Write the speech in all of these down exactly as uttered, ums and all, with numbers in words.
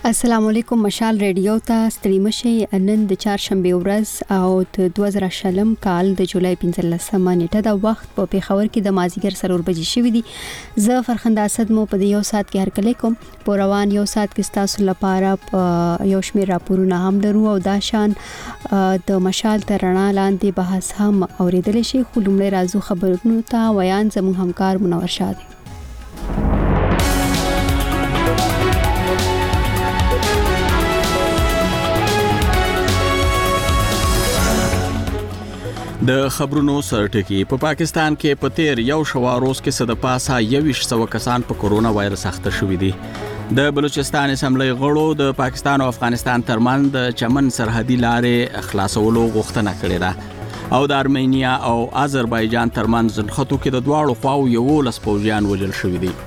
السلام علیکم مشال ریډیو ته ستړي مشي. نن د چهارشنبه ورځ او د دوه زره شلم کال د جولای پنځلسمه نیټه د وخت په پیښور کې د مازیګر سرور بجې شوې دي. زه فرخنده اسد مو په یو ساعت کې هر کله کوم په روان یو ساعت کې تاسو لپاره یو شمېر راپورونه هم لرو او دا شان د مشال ترنا لاندې بحث هم اوریدل شي. خو لومړی راځو خبرونو ته. ویان زموږ همکار منور شاه. د خبرونو سرټکی په پاکستان کې په تیر یو شواروز کې صد پاسه یویش سو کسان په کورونا وایرس اخته شوې دي. د بلوچستان اسمبلی غړو د پاکستان او افغانستان ترمنځ د چمن سرحدي لارې خلاصولو غوښتنه کړې ده او د ارمینیا او آذربایجان ترمنځ خطو کې د دواړو خواو یو لس پوځیان وژل شوي دي.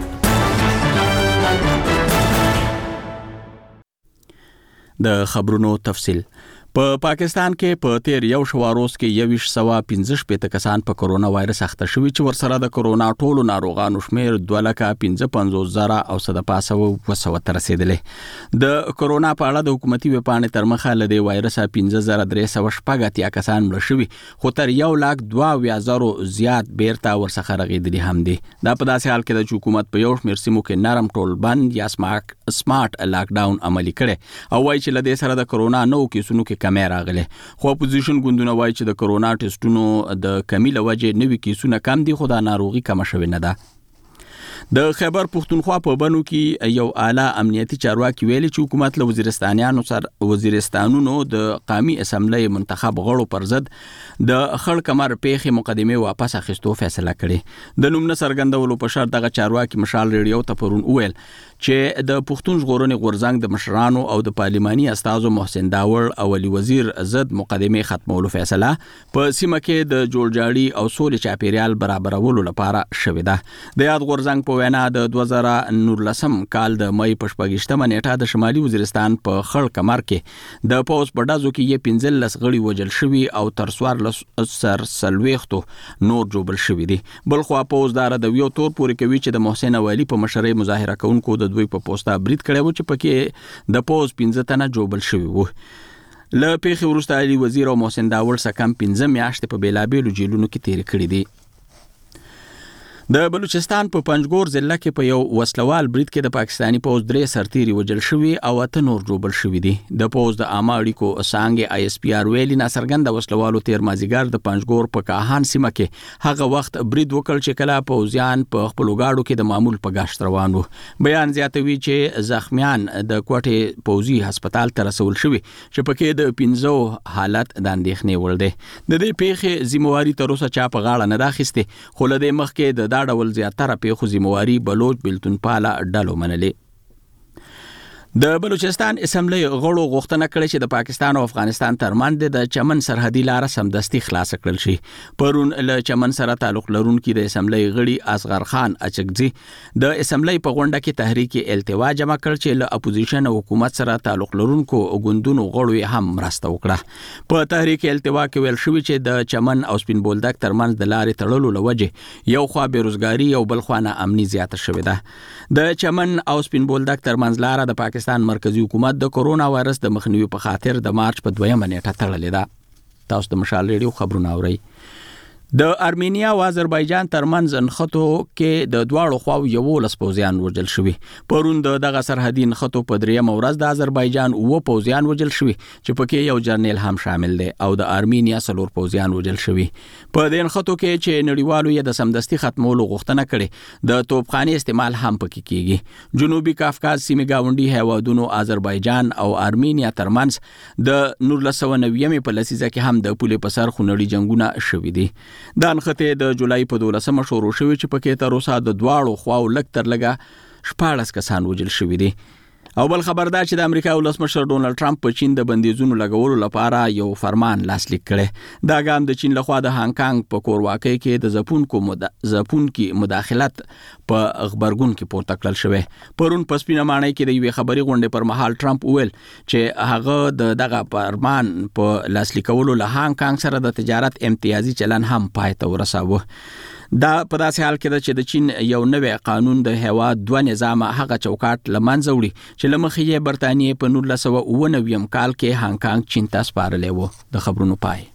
د خبرونو تفصیل. په پاکستان کې په تیر یو شواروز کې یویش سوا پنځه شپېته کسان په کورونا وایرس اخته شوي چې ورسره د کورونا ټولو ناروغانو شمیر دوه لکه پنځه پنځوس زره او صد پاسه وسو ته رسیدلې. د کورونا په اړه د حکومتي وپاڼې تر مخه له دې وایرس پنځه زره درې سوه شپږ اتیا کسان مړه شوي خو تر یو لاک دوه اویا زرو زیات بیرته ورڅخه رغېدلي هم دي. دا په داسې حال کې ده چې حکومت په یو شمېر سیمو کې نرم ټولبند یا سمارټ سمارټ لاک ډاون عملي کړي او وایي چې له دې سره د کورونا نو کیسونو کې کمی راغله. خو اپوزیشن ګوندونه وایي چې د کورونا ټیسټونو د کمی له وجې نوي کیسونه کم دي خو دا ناروغي کم شوې نه ده. د خیبر پښتونخوا په بنو کې یو اعلی امنیتي چارواکي ویلي چې حکومت له وزیرستانیانو سره وزیرستانونو د قومي اسمبلی منتخب غړو پر ضد د خړ کمر پیښې مقدمه واپس اخیستو فیصله کړې. د نوم نه څرګندولو په شرط دغه چارواکي مشال ریډیو ته پرون وویل چې د پښتون ژغورنې غورځنګ د مشرانو او د پارلماني استازو محسن داور او علي وزیر ضد مقدمه ختمولو فیصله په سیمه کې د جوړجاړي او سولې چاپیریال برابرولو لپاره شوې ده. د یاد غورځنګ په وینا د دوه زره نولسم کال د مې په شپږشتمه نیټه د شمالي وزیرستان په خړ کمر کې د پوز په ډازو کې یې پنځلس غړي وژل شوي او تر څوارلس سر سلويختو نور جوړل شوي دي. بل خو پوز دار د یو تور پورې کوي چې د محسن ولی په مشرۍ مظاهره کوونکو د دوی په پوسټا برید کړی و چې پکې د پوز پنځه تنه جوړل شوي وو. له پیښې وروسته علي وزیر او محسن داور سره کم پنځه میاشتې په بیلابېلو جیلونو کې تیر کړي دي. د بلوچستان په پنجګور ضلع کې په یو وسلوال برید کې د پاکستانی پوز درې سرتیري وژل شوي او اته نور جوړل شوي دي. د پوز د عامه اړیکو څانګې آی اس پی آر ویلي ناڅرګنده وسلوالو تیر مازیګر د پنجګور په کاهان سیمه کې هغه وخت برید وکړ چې کله پوزیان په خپل غاړو کې د معمول په گاشت روان وو. بیان زیاتوي چې زخمیان د کوټې پوزي هسپتال ته رسول شوي چې پکې د پنځو حالت د اندېښنې وړ دی. د دې پیښې ذمہواری تر اوسه چا په غاړه نه ده اخیستې خو له دې مخکې د دا ډول زیاتره پیښو ذمہواری بلوچ بلتون پاله ډلو منلې. د بلوچستان اسمبلی غړو غوښتنه کړې چې د پاکستان او افغانستان ترمنځ د چمن سرحدي لار سمدستي خلاص کړل شي. پرون له چمن سره تعلق لرونکي د اسمبلی غړي اصغر خان اچکزي د اسمبلی په غونډه کې تحریک التوا جمع کړ چې له اپوزیشن او حکومت سره تعلق لرونکو ګوندونو غړو هم مرسته وکړه. په تحریک التوا کې ویل شوی چې د چمن او سپین بولدک ترمنځ د لارې تړلو لوجه یو خوا بیروزګاری او بل خوا نه امني زیاته شوې ده. د چمن او سپین بولدک ترمنځ لار د پاکستان مرکزی حکومت د کورونا وایرس د مخنیوي په خاطر د مارچ په دویمه نیټه تړلې ده. تاسو د مشال ریډیو خبرونه اورئ. د ارمینیا او آذربایجان ترمنځ نښتو کې د دواړو خواو یو لس پوځیان وژل شوي. پرون د دغه سرحدي نښتو په دریمه ورځ د آذربایجان اووه پوځیان وژل شوي چې پکې یو جرنیل هم شامل دی او د ارمینیا څلور پوځیان وژل شوي. په دې نښتو کې چې نړیوالو یې د سمدستي ختمولو غوښتنه کړې د توپخانې استعمال هم پکې کیږي. جنوبي کافکاز سیمې گاونډي هیوادونو آذربایجان او ارمینیا ترمنځ د نولس سوه نویمې په لسیزه کې هم د پولې په سر خونړي جنګونه شوي دي. دا نښتې د جولای په دولسمه شروع شوې چې پکې تر اوسه د دواړو خواو لږ تر لږه شپاړس کسان وژل شوي دي. او بل خبر دا چې د امریکا ولسمشر ډونالد ټرمپ په چین د بندیزونو لګولو لپاره یو فرمان لاسلیک کړي. دا ګام د چین لخوا د هانګ کانګ په کورواکۍ کې د ځپونکو مد... ځپونکي مداخلت په خبرګون کې پورته کړل شوی. پرون په سپینه ماڼۍ کې د یوې خبري غونډې پر مهال ټرمپ وویل چې هغه د دغه فرمان په لاسلیکولو له هانګ کانګ سره د تجارت امتیازي چلن هم پای ته ورساوه. دا په داسې حال کې چې د چین یو نوې قانون د هیواد دوه نظام هغه چوکاټ لمنځه وړي چې لمخې یې برتانیې په نولس سوه اوه نوي کال کې هانګ کانګ چین ته سپارلی و. د خبرونو پای.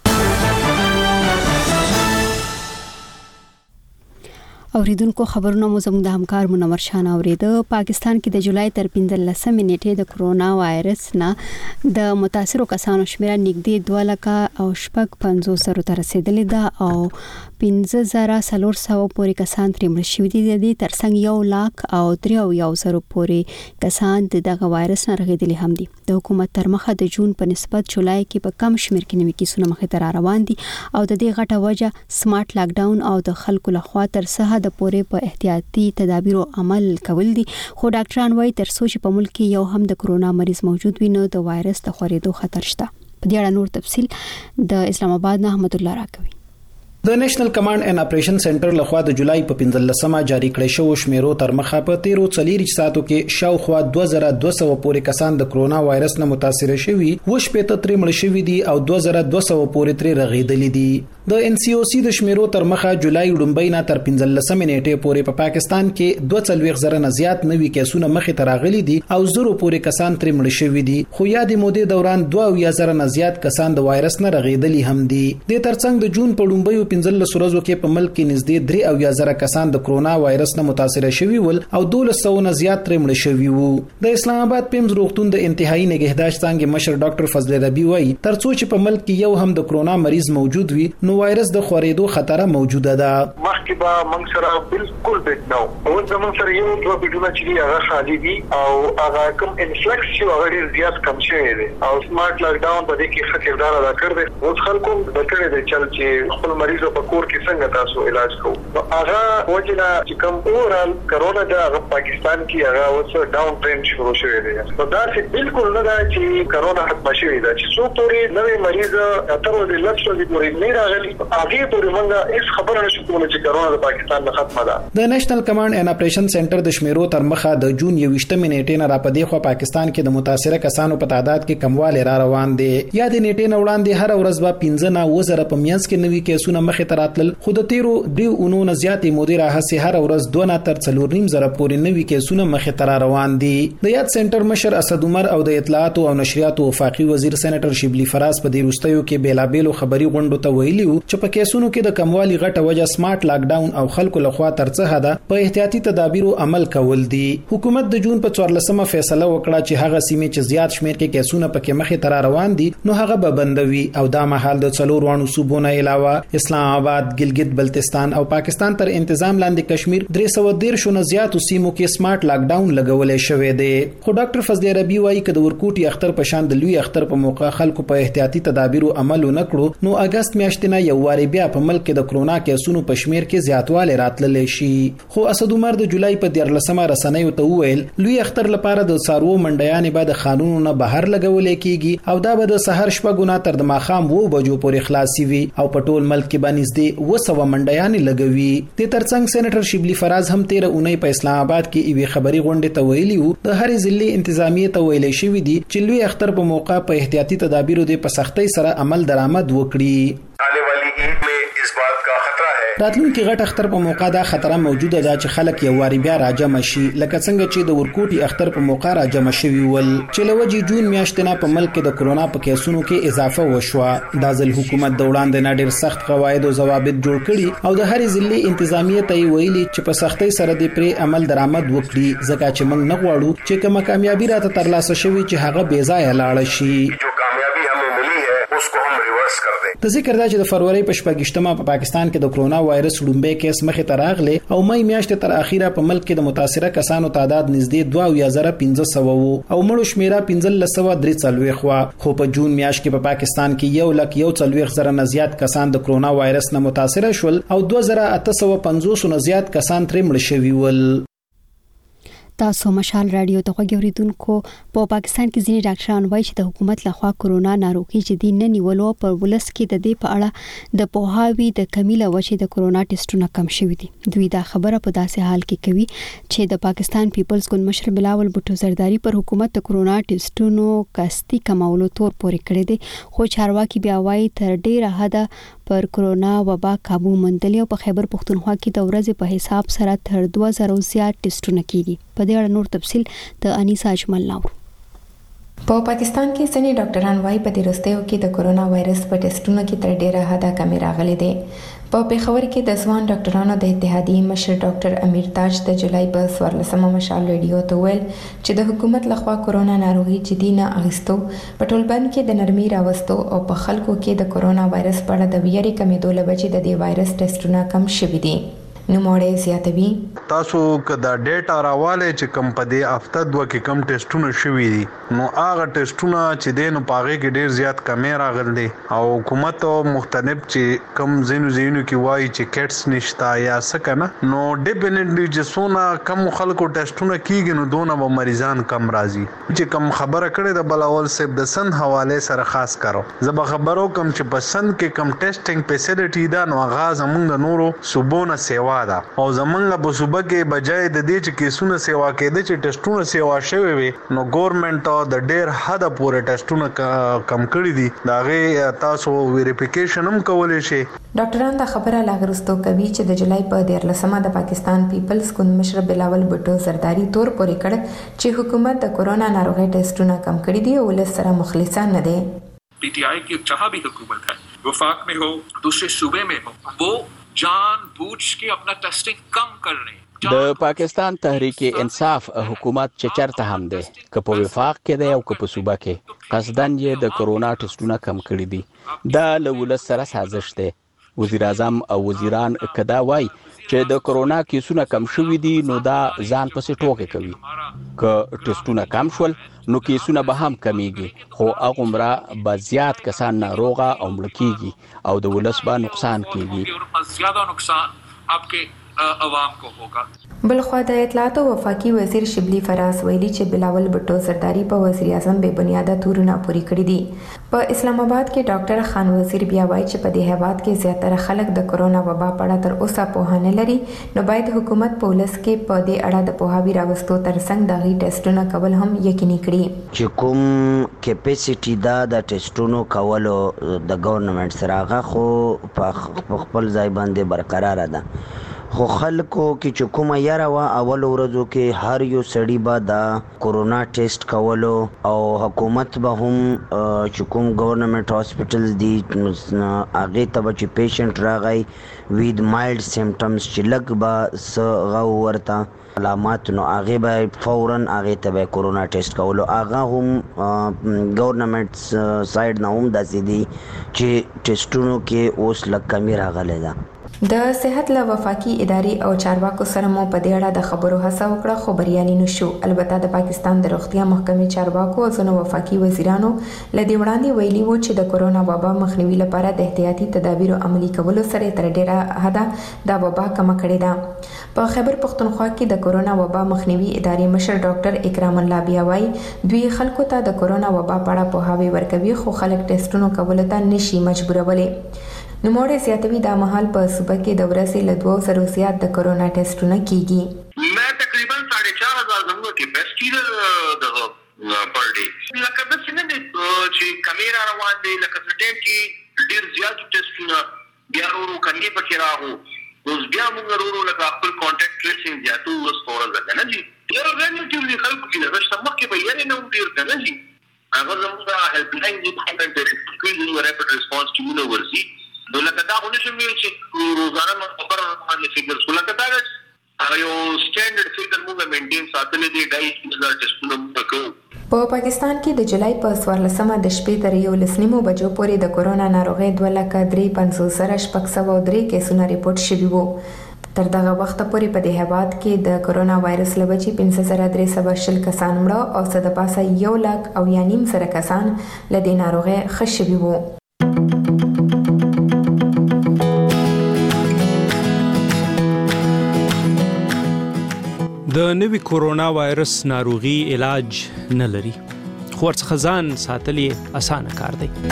اوریدونکو خبرونه مو زموږ د همکار منور شاه اوریده. پاکستان کې د جولای تر پنځلسمې نیټې د کرونا وایرس نه د متاثرو کسانو شمېر نږدې دوه لکه او شپږ پنځوس زرو ته رسیدلی ده او پنځه زره څلور سوه پورې کسان ترې مړه شوي دي. د دې ترڅنګ یو لاک او درې اویا زرو پورې کسان د دغه وایرس نه رغېدلي هم دي. د حکومت تر مخه د جون په نسبت جولای کې په کم شمېر کې نوي کیسونه مخې ته را روان دي او د دې غټه وجه سمارټ لاک ډاون او د خلکو لخوا تر څه د پورې په احتیاطي تدابیرو عمل کول دي. خو ډاکټران وایي تر څو چې په ملک کې یو هم د کرونا مریض موجود وي نو د وایرس د خورېدو خطر شته. په دې اړه نور تفصیل د اسلام آباد نه احمد الله راکوي. د نېشنل کمانډ اینڈ اپریشن سنټر لخوا د جولای په پنځلسمه جاری کړی شو شمیرو تر مخه په تیرو څلور ساعتو کې شاوخوا دوه زره دوه سوه پورې کسان د کرونا وایرس نه متاثر شوي و شپږ ترې مړ شوي دي او دوه زره دوه سوه پورې ترې رغېدلي دي. د ان سی او سی د شمیرو تر مخه جولای لومبۍ نه تر پنځلسمه نیټې پورې په پا پاکستان کې دوه څلوېښت زره نه زیات نوي کیسونه مخې ته راغلي دي او زرو پورې کسان ترې مړ شوي دي. خو یادې مودې دوران دوه اویا زره نه زیات کسان د وایرس نه رغېدلي هم دي. د ترڅنګ د جون په لومبۍ پنځلس ورځو کې په ملک کې نږدې درې اویا زره کسان د کرونا وایرس نه متاثر شوي ول او دولس سوه نه زیات ترې مړه شوي وو. د اسلام آباد پیمز روغتون د انتهایی نگهداشت څانګې مشر ډاکټر فضل ربی وایي تر څو چې په ملک کې یو هم د کرونا مریض موجود وي نو وایرس د خورېدو خطر موجوده ده. مخکې به موږ سره بالکل بیت نو اوس زموږ سره یو دوه بیډونه چې هغه خالي دي او هغه کوم انفلکس چې هغه ډېر زیات کم شوی دی او سمارټ لاک ډاون په دې کې ښه کردار ادا کړی دی. اوس خلکو د کړی دی چې خپل مریض په کور کې څنګه تاسو علاج کوو. نو هغه وجنه چې کوم اورال کرونا د پاکستان کې هغه اوس ډاون ټرند شروع شوی دی. نو دا چې بالکل نه دا چې کرونا ختم شوی دی چې څو پورې نوې مریض تر ورځې لږ څه پورې نه راغلي هغه پورې موږ هیڅ خبره نشو کولای چې کرونا د پاکستان نه ختمه ده. د نېشنل کمانډ اینڈ اپریشن سنټر د شمیرو تر مخه د جون یوویشتمې نیټې نه را پدې خو پاکستان کې د متاثره کسانو په تعداد کې کموالی را روان دی. یا د نیټې نه وړاندې هر ورځ به پنځه نه اووه زره په میانځ کې نوي کیسونه مخې ته راتلل. خو د تیرو دریو اونو نه زیاتې مودې راهیسې هر ورځ دوه نه تر څلور نیم زره پورې نوي کیسونه مخې ته را روان دي. د یاد سنټر مشر اسد عمر او د اطلاعات او نشریاتو وفاقي وزیر سېنیټر شبلی فراز په دې وروستیو کې بیلابېلو خبري غونډو ته ویلي وو چې په کیسونو کې د کموالي غټه وجه سمارټ لاک ډاون او خلکو لخوا تر څه حده په احتیاطي تدابیرو عمل کول دي. حکومت د جون په څوارلسمه فیصله وکړه چې هغه سیمې چې زیات شمیر کې کیسونه پکې مخې ته روان دي نو هغه به بندوي او دا مهال د څلور وانو صوبو نه علاوه اسلام آباد، ګلګت بلتستان او پاکستان تر انتظام لاندې کشمیر درې سوه دېرش نه زیاتو سیمو کې سمارټ لاک ډاون لګولې شوې دی. خو ډاکټر فضل ربی وایي چې د ورکوټي اختر په شان د لوی اختر په موقع خلکو په احتیاطي تدابیرو عمل ونکړو نو اگست میاشتې نه یو واري بیا په ملک کې د کرونا کیسونو په شمیر کې زیاتوالی راتللی شي. خو اسد عمر د جولای په دیارلسمه رسنیو ته وویل لوی اختر لپاره د څاروو منډیانې به د قانونو نه بهر لګولې کیږي او دا به د سحر شپږو نه تر د ماښام اووه بجو پورې خلاصي وي او په ټول ملک کې به نږدې اووه سوه منډیانې لګوي. د ترڅنګ سېنیټر شبلی فراز هم تیره اونۍ په اسلام آباد کې یوې خبري غونډې ته ویلي وو د هرې ضلعې انتظامیې ته ویلی شوي دي چې لوی اختر په موقع په احتیاطي تدابیرو د په سختۍ سره عمل درآمد وکړي. आने वाली ईद में इस बात का खतरा है راتلونکي غټ اختر په موقع دا خطر موجوده ده چې خلک یو واری بیا راجم شي لکه څنګه چې د ورکوټي اختر په موقع راجم شوی ول چې لوجي جون میاشتې نه په ملک کې د کرونا په کیسونو کې اضافه وشوه. د ځل حکومت د وړاندې نه ډېر سخت قواعد او ضوابط جوړ کړي او د هرې ضلعې انتظامیه ته ویلي چې په سختۍ سره د پرې عمل درآمد وکړي ځکه چې موږ نه غواړو چې کومه کامیابی راته ترلاسه شوي چې هغه بې ځایه لاړه شي. د ذکر دا چې د فروری په شپږشتمه په پاکستان کې د کرونا وایرس لومبۍ کیس مخې ته راغلی او مې میاشتې تر اخیره په ملک کې د متاثره کسانو تعداد نږدې دوه اویا زره پنځه سوه وو او مړو شمیره پنځلس سوه درې څلوېښت وه. خو په جون میاشت کې په پا پاکستان کې یو لک یو څلوېښت زره نه زیات کسان د کرونا وایرس نه متاثره شول او دوه زره اته سوه پنځوس نه زیات کسان ترې مړه شوي ول. تاسو مشال رادیو ته غوړیدونکو په پاکستان کې ځینې ډاکټران وایي چې د حکومت لخوا کورونا ناروغي جدي نه نیولو پر ولس کې د دې په اړه د پوهاوي د کمی له وجې د کورونا ټیسټونه کم شوي دي. دوی دا خبره په داسې حال کې کوي چې د پاکستان پیپلز ګوند مشر بلاول بوټو زرداری پر حکومت د کورونا ټیسټونو کاستي کمولو تور پورې کړی دي، خو چارواکي بیا وایي تر ډیره حده پر کورونا وبا قابو موندلی او په خیبر پختونخوا کې د ورځې په حساب سره تر دوه زره زیات ټیسټونه کیږي. په دې اړه نور تفصیل د انیسا اجمل ناو. په پاکستان کې ځینې ډاکټران وايي په دې وروستیو کې د کورونا وایرس په ټیسټونو کې تر ډیره حده کمی راغلي دي. په پیښور کې د ځوان ډاکټرانو د اتحادیې مشر ډاکټر امیر تاج د جولای په څوارلسمه مشال ریډیو ته ویل چې د حکومت لخوا کورونا ناروغي جدي نه اخیستو، په ټولبند کې د نرمي راوستو او په خلکو کې د کورونا وایرس په اړه د ویرې کمیدو له وجې د دې وایرس ټیسټونه کم شوي دي. نوموړی زیاتوي تاسو کدا ډیټا راواله چې کم په دې هفته دوه کې کم ټیسټونه شوي دي، نو هغه ټیسټونه چې دین په هغه کې ډیر زیات کمی راغلي او حکومت مختلف چې کم زینو زینو کې وایي چې کټس نشتا یا سکنه، نو ډیفینټلی چې سونه کم خلکو ټیسټونه کیږي نو دونه به مریضان کم راځي. چې کم خبره کړې د بلاول صاحب د سن حواله سره خاص کارو زب خبرو کم چې په سن کې کم ټیسټینګ فیسیلیټی دا نو غاز موږ د نورو صوبونه سیوا او زمونږ په صوبه کې بجای د دې چې کیسونه سیوا کېده چې ټیسټونه سیوا شوي وي، نو ګورنمنت د ډیر حد پورې ټیسټونه کم کړی دي. دا غي تاسو ویریفیکیشن هم کولای شي. ډاکټران دا خبره لاغرستو کوي چې د جولای په دیارلسمه د پاکستان پیپلز ګوند مشر بلاول بوټو زرداری تور پورې کړ چې حکومت د کورونا ناروغي ټیسټونه کم کړی دي او ولس سره مخلصان نه دي. پی ٹی آئی کی جہاں بھی حکومت ہے، وفاق میں ہو دوسرے صوبے میں ہو، وہ جان بوجھ کے اپنا ٹیسٹنگ کم کر رہے ہیں. د پاکستان تحریک انصاف حکومت چې چرته هم ده که په وفاق کې ده او که په صوبه کې قصدن یې د کورونا ټیسټونه کم کړي دي. دا له ولس سره سازش ده. وزیر اعظم او وزیران کدا وای چې د کورونا کیسونه کم شوي دي نو دا ځان پسې ټوکې کوي. که ټیسټونه کم شول نو کیسونه به هم کمیږي، خو هغومره به زیات کسان ناروغه او مړه کیږي او د ولس به نقصان کیږي. زیاده نقصان आपके عوام کو ہوگا. بلخوا د اطلاعات او وفاقي وزیر شبلی فراز ویلي چې بلاول بوټو زرداری په وزیر اعظم به بنیاده تورونه پوری کړی دي. په اسلام آباد کې ډاکټر خان وزیر بیا وایي چې په دې هیواد کې زیاتره خلک د کورونا وبا په اړه تر اوسه پوهه نه لري، نو باید حکومت په ولس کې په دې اړه د پوهاوي راوستو ترڅنګ د غي ټیسټونه کول هم یقیني کړي. چې کوم کیپاسټي دا د ټیسټونو کولو د ګورنمنت سره هغه خو په خپل ځای باندې برقرار ده، خو خلکو کې چې کومه یاره وا اول ورځو کې هر یو سړی به دا کورونا ټیسټ کولو او حکومت به هم چې کوم ګورنمنت هاسپټلز دي هغه ته به چې پیشنټ راغی وید مایلډ سیمټمز چې لږ به څه غو ورته علامات نو هغه به فورا هغه ته به کورونا ټیسټ کولو. هغه هم ګورنمنت سایډ نه هم داسې دي چې ټیسټونو کې اوس لږ کمی راغلی ده. د صحت له وفاقي اداري او چارواکو سره مو په دې اړه د خبرو هڅه وکړه خو بریالي نشو. البته د پاکستان د روغتیا محکمې چارواکو او ځینو وفاقي وزیرانو له دې وړاندې ویلي وو چې د کورونا وبا مخنیوي لپاره د احتیاطي تدابیرو عملي کولو سره تر ډیره حده د وبا کم کړې ده. په خیبر پختونخوا کې د کورونا وبا مخنیوي ادارې مشر ډاکټر اکرام الله بیا وایي دوی خلکو ته د کورونا وبا په اړه پوهاوی ورکوي خو خلک ټیسټونو کولو ته نشي مجبورولي. نوموړی زیاتوي دا مهال په صوبه کې د ورځې له دوه سره زیات د کورونا ټیسټونه کیږي. मैं तकरीबन साढ़े चार हजार जमूंगा कैपेसिटी द पर डे लکه د سینې چې کیمرا روان دي لکه ټیم کې ډیر زیات ټیسټونه بیا ورو کني پکې راغو اوس بیا موږ ورو لکه خپل کانټیکټ ټریسینګ زیاتو اوس فورا ځکه نه دي یو ریلیټیولی خلکو کې د سم مخکې به یې نه ډیر کنه دي هغه زموږه هیلپ لاین دي په ټریټمنټ ریپټ ریسپانس ټیمونه ورسي نو لکه دا خو نشم ویل چې روزانه موږ خبر باندې فګر سو لکه دا هغه یو سټانډرډ فګر موږ مینټین ساتلې دی ډای هزار ټیسټونه موږ کوو. په پاکستان کې د جولای په څوارلسمه د شپې تر یولس نیمو بجو پورې د کورونا ناروغۍ دوه لکه درې پنځوس زره شپږ سوه درې کیسونه ریپورټ شوي وو. تر دغه وخته پورې په دې هیواد کې د کورونا وایرس له وجې پنځه زره درې سوه شل کسان مړه او څه د پاسه یو لک او یا نیم زره کسان له دې ناروغۍ ښه شوي وو. د نوي کورونا وایرس ناروغي علاج نه لري، خو ورڅخه ځان ساتل یې اسانه کار دی.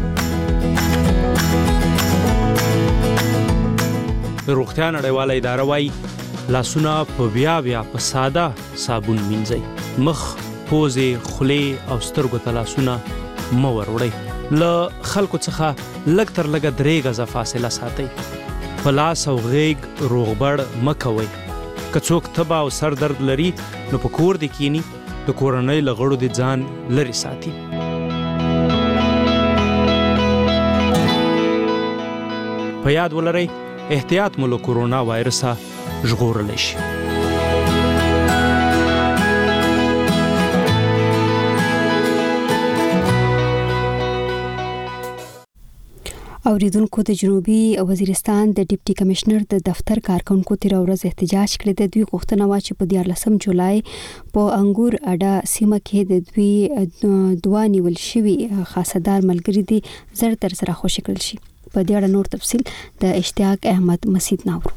د روغتیا نړیواله اداره وایي لاسونه په بیا بیا په ساده صابون مینځئ، مخ، پوزې، خولې او سترګو ته لاسونه مه وروړئ. له خلکو څخه لږ تر لږه درې غزه فاصله ساتئ. په لاس او غیږ روغبړ مه کوئ. که څوک تبه او سر درد لري نو په کور دې کینی، د کورنۍ له غړو دې ځان لرې ساتي. په یاد ولرئ احتیاط مو له کورونا وایرسه ژغورلی شي. اوریدونکو د جنوبي وزیرستان د ډیپټي کمشنر د دفتر کارکونکو تیر ورځ احتجاج کړی. د دوی غوښتنه وا چې په دیارلسم جولای په انګور اډا سیمه کې د دوی دوه نیول شوي خاصدار ملګري دي زر تر سره خوشی کړل شي. په دې اړه نور تفصیل د اشتیاق احمد مسید ناورو.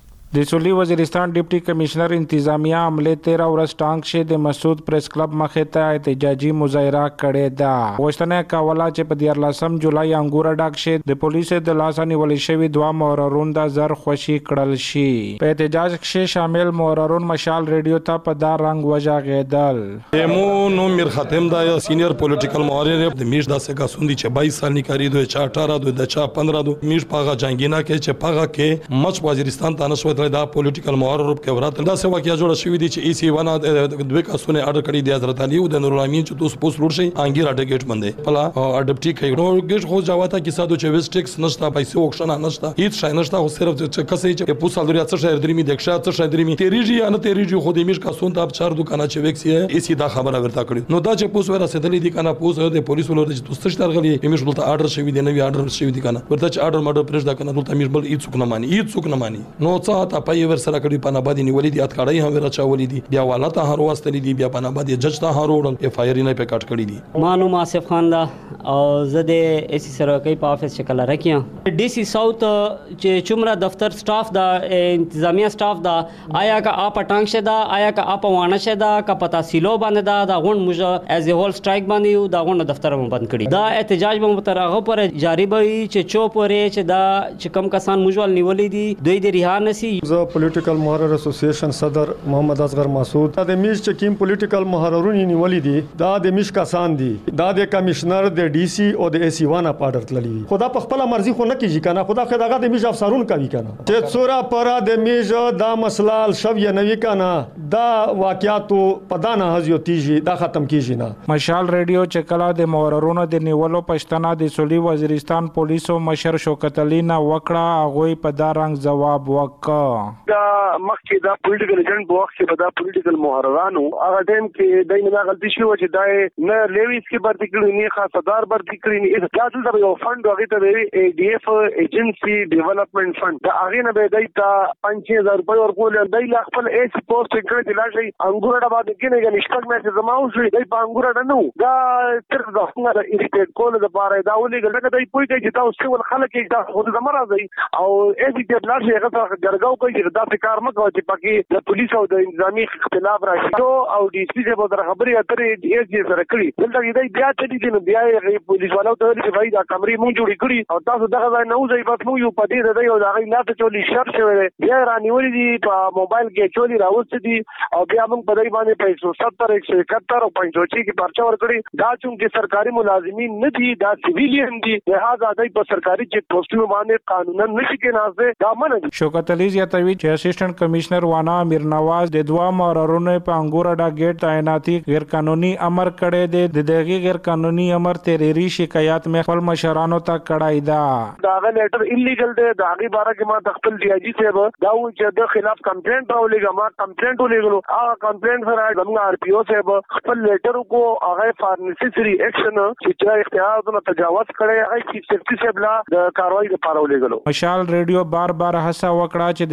د سولي وزیرستان ډیپټي کمشنر انتظامیه عمله تیرا ورځ ټانک شه د مسعود پریس کلب مخې ته احتجاجي مظاهره کړې ده. غوښتنه کوله چې په دیارلسم جولای انګور ډاک شه د پولیسو د لاس نیولې شوی دوه موررون د زر خوشي کړل شي. په احتجاج کې شامل موررون مشال ریډیو ته په دار رنگ وژاغېدل. مو نو میر ختم دا سینیئر پولیټیکل مورر د میش داسې کسوندي چې باییس سال نکاري دوی چې اٹھارہ دوی د چا پندرہ دوی میش پاغه جنگینا کې چې پاغه کې مچ وزیرستان ته نشو دا پولیټیکل مورر په ورات دا څه واقعیا جوړ شوې دي چې ای سی ونه د دوه کسونه اډر کړی دی حضرت علي او د نور الامین چې توس پوس لور شي انګیر اډ گیټ باندې پلا اډپټی کوي نو گیټ خو جواته کې ساده چې ویسټکس نشته پیسې وښنه نشته هیڅ شای نشته خو صرف چې کسې چې پوس لري څه شهر درمي د ښه څه شهر درمي تیریږي یا نه تیریږي خو د میش کسون ته چار دکانه چې وکسي ای سی دا خبره ورته کړی نو دا چې پوس ورا سدلې دي کنه پوس د پولیس ولر چې توس تشتر غلي میش ولته اډر شوی دی نوی اډر شوی دی کنه ورته چې اډر ماډر پرېږ دا کنه ولته میش بل هیڅ څوک نه مانی هیڅ څوک نه مانی نو څه تا پای ور سره کړی پنه باندې نیولې دي اتکړی هم ورچاولې دي بیا والته هر واستلې دي بیا پنه باندې جج ته هروړل اف آی آر نه په کټ کړی دي. مانو آصف خان دا او زه د ایسی سرکۍ په افیس شکل راکیم ډي سی ساوث چې چمره دفتر سټاف دا انتظامیه سټاف دا آیا کا اپ ټانګ شه دا آیا کا اپ وانه شه دا کا پتا سیلو باندې دا دا غون موږ ایز ا هول سټرایک باندې یو دا غون دفتر مو بند کړی دا احتجاج به تر هغه پر جاری به چې چوپ ورې چې دا چې کم کسان موږ نیولې دي دوی د ریها نسی. زه پولیټیکل محرر اسوسییشن صدر محمد اصغر مسعود د میش چې کیم پولیټیکل محررون نیولې دي دا د میش کسان دي دا د کمشنر د ډي سی او د ای سی وانه پاډر تللی خدا په خپل مرزي خو نه کیږي کنه خدا خدای د میش افسرون کوي کنه چې څورا پر د میش دا مسله شو یا نوی کنه دا واقعیاتو پدانه هزيو تیږي دا ختم کیږي نه. مشال ریډیو چې کلا د موررونو د نیولو پښتنه د سولي وزیرستان پولیسو مشر شوکت علي نه وکړه هغه په دا رنګ جواب وکړ دا مخکې دا پولیټیکل ایجنټ په وخت کې به دا پولیټیکل محررانو هغه ټیم کې دای نه غلطي شو چې دا نه لیویس کې برتی کړی نه خاصدار برتی کړی نه دا ټول یو فند هغه ته وی ای ډی ایف ایجنسی ډیولپمنٹ فند دا هغه نه به دای ته پنځه هزار روپۍ ورکول دای لا خپل ایس پوسټ کړی دی لاشي انګور ډا باندې کې نه نشټک مې زماو شو دای په انګور ډا نو دا تر دا څنګه ایریټیټ کول د بارے دا ولې ګل دای پوي کې چې تاسو ول خلک کې دا خود زمرا دی او ایس ډی لاشي هغه ګرګاو کوي چې دا کار مکو چې پکې د پولیس او د انتظامی اختلاف راشي او ډي سي سے به خبري اترې ایس ډی سره کړی دلته دای بیا چې دي نو بیا یې پولیس والو ته چې وای دا کمرې مونږ جوړې کړی او تاسو دغه ځای نه وځي بس مو یو پدې د یو ځای نه ته چولی شر شوی بیا رانیولې دي په موبایل کې چولی راوست دي او بیا موږ په دای باندې پیسو ستر ایک سو اکہتر او پنځوچی کې پرچا ورکړي دا چې سرکاري ملازمین نه دي دا سیویلین دي لہذا دای په سرکاري چیک پوسټونو باندې قانونا نشي کې نازه دا منه دي. شوکت علي زیاتوي چې اسسټنټ کمشنر وانا امیر نواز د دوه موررونو په انګور اډا گیټ تعیناتي غیر قانوني امر کړي دي د دغه غیر قانوني امر تحریری شکایت مې خپل مشرانو ته کړای دا دا لیټر انلیګل دی دا غي بارے کې ما خپل ډي اي جي صاحب دا و چې د خلاف کمپلینټ راولېګا ما کمپلینټ ولېګلو هغه کمپلینټ سره زموږ ار پی او صاحب خپل لیټر کو هغه فارنسيسري اکشن چې اختیاراتو تجاوز کړي هغه چیف سیکرټری صاحب لا د کاروایی لپاره ولېګلو. مشال ریډیو بار بار هڅه وکړه چې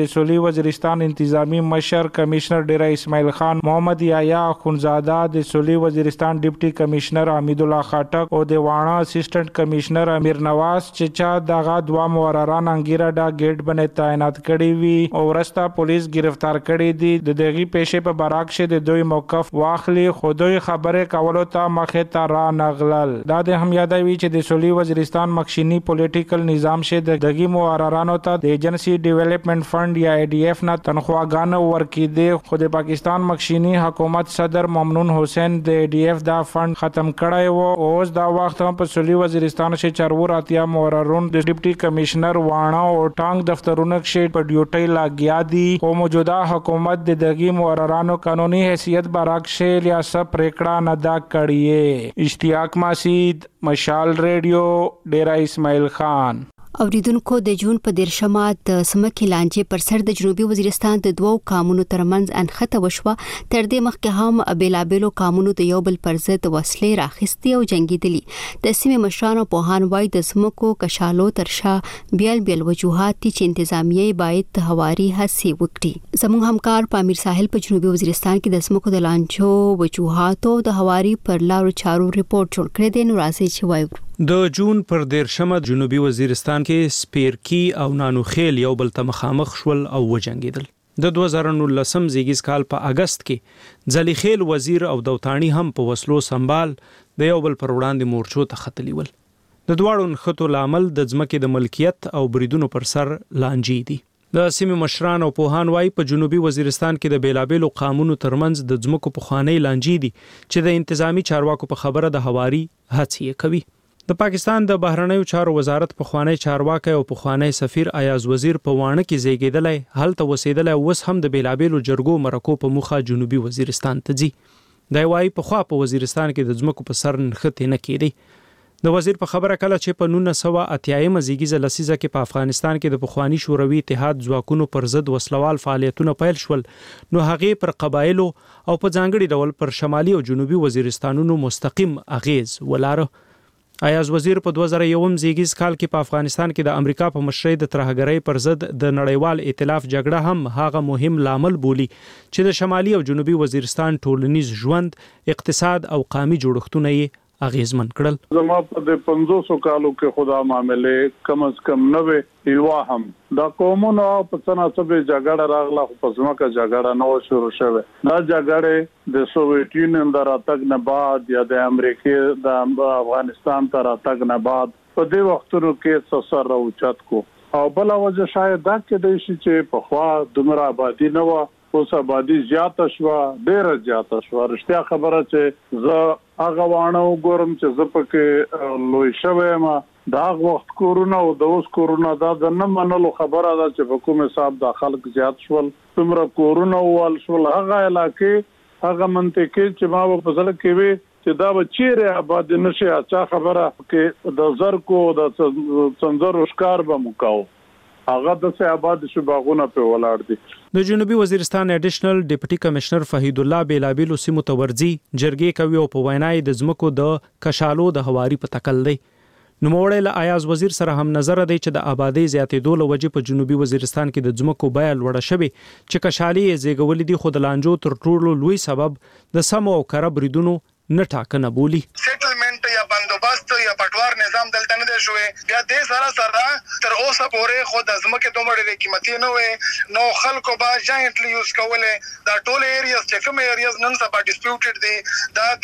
د سولي وزیرستان انتظامی مشر کمشنر ډیره اسماعیل خان، محمد یحیی اخونزاده د سولي وزیرستان ډیپټي کمشنر حمید الله خاټک او د واڼه اسسټنټ کمشنر امیر نواز چې چا دغه دوه مورران انګیرا دا گیټ باندې تعینات کړي وي او ورسته پولیس گرفتار کړي دي. د دغه پیښې په براکشه د دوی موقف واخلي، خو دوی خبره کولو ته مخه ته را نغلل. دا د هم یادوي چې د سولي وزیرستان مخشینی پولیټیکل نظام شه د دغه موررانو ته د ایجنسی ډیولپمنٹ فند یا ای ډی ایف نه تنخواګان ورکړي، خو د پاکستان مخشینی حکومت صدر ممنون حسین د ای ډی ایف دا فند ختم کړی و. اوس دا وخت هم په سولي وزیرستان شه چرور اتیا موررون د ډیپټي کمشنر واڼه او ټانګ دفترونو کې په ډیوټي لاګیا دي او موجوده حکومت د دغه موررانو قانوني حیثیت براکشه ریاست پریکړه نه دا کړی. اشتیاق ماسید، مشال ریډیو، ډیرا اسماعیل خان. اوریدونکو د جون په دیرشمه د سمکې لانجې پر سر د جنوبي وزیرستان د دوو قامونو ترمنځ انخته وشوه. تر دې مخکې هم بیلابیلو قامونو د یو بل پر ضد وسلې راخستې او جنگیدلي. د سیمې مشرانو پوهان وایي د سمکو کشالو تر شا بیل بیل وجوهات دي چې انتظامیه باید د هواري هڅې وکړي. زموږ همکار په امیر ساحل په جنوبي وزیرستان کې د سمکو د لانجو وجوهاتو د هواري پر لارو چارو ریپورت جوړ کړی دی. نو راځي چې وایو د جون پر دیرشمه جنوبي وزیرستان کې سپیرکی او نانوخیل یو بل ته مخامخ شول او وجنګیدل. د دوه زره نولسم زیږیز کال په اگست کې ځلی خیل وزیر او دوتانی هم په وسلو سنبال د یو بل پر وړاندې مورچو ته ختلی ول. د دواړو نښتو لامل د ځمکې د ملکیت او بریدونو پر سر لانجې دي. د سیمې مشران او پوهان وایي په جنوبي وزیرستان کې د بیلابیلو قامونو ترمنځ د ځمکو پخوانۍ لانجې دي چې د انتظامی چارواکو په خبره د هواري هڅې کوي. د پاکستان د بهرنیو چارو وزارت پخوانی چارواکي او پخوانی سفیر ایاز وزیر په وانه کې زیږیدلی، هلته وسیدلی، اوس هم د بیلابیلو جرګو مرکو په مخه جنوبي وزیرستان ته ځي. دی وایي پخوا په وزیرستان کې د ځمکو په سر نښتې نه کېدی. د وزیر په خبره کله چې په نولس سوه اتیایمه زیږیزه لسیزه کې په افغانستان کې د پخوانی شوروي اتحاد ځواکونو پر ضد وسلوال فعالیتونه پیل شول، نو هغې پر قبایلو او په ځانګړي ډول پر شمالي او جنوبي وزیرستانونو مستقیم اغیز ولاره. ایاز وزیر په دوه زره یوم زیږیز کال کې په افغانستان کې د امریکا په مشرۍ د ترهګرۍ پر ضد د نړیوال ائتلاف جګړه هم هغه مهم لامل بولی چې د شمالي او جنوبي وزیرستان ټولنیز ژوند، اقتصاد او قومي جوړښتونه یې اغیزمن کړل. زما په د پنځوسو کالو کې خدا معاملې کم از کم نوې ایوا هم دا قومونو په تناسب جګړه راغله، خو په ځمکه جګړه نو شروع شوه. دا جګړه د سوویت یونین د راتګ نه بعد یا د امریکای د افغانستان ته راتګ نه بعد په دې وختونو کې سر راوچت کو. او بل وجه شاید دا کې د شي چې په خوا دومره آبادی نه و، اوس آبادی زیاته شوه، ډیره زیاته شوه. رښتیا خبره چې زه هغه وانه وګورم چې زه پکې لوی شوم، دا وخت کورونه او د اوس کورونه دا د نه منلو خبره ده چې په کوم حساب د خلک زیات شول، څومره کورونه وال شول. هغه علاقې هغه منطقې چې ما په ځل کې وي چې دا به چیرې آباد نشي، اچھا خبره کې د زرکو د څنځرو ښکار به مکاو، هغه د سه آباد شو باغونه په ولاړ دي. د جنوبي وزیرستان اډیشنل ډیپټي کمشنر فهید الله بیلابیلو سیمو ته ورځي، جرګې کوي او په وینای د ځمکو د کشالو د هواري په تکل دی. نوموړی له ایاز وزیر سره هم نظر دی چې د آبادی زیاتېدو له وجې په جنوبي وزیرستان کې د ځمکو بیه لوړه شوې چې کشالي یې زیږولې دي، خو د لانجو تر ټولو لوی سبب د سمو او کره بریدونو نه ټاکنه بولی. سیټلمنٹ یا بندوبست یا پټوار نظام دلته نه دی شوی. بیا دې سره سره تر اوسه پورې خو د ځمکې دومره ډېرې قیمتي نه وي، نو خلکو به جاینټلی یوز کولې. دا ټول ایریاز چې کوم ایریاز نن سبا ډسپیوټډ دي، دا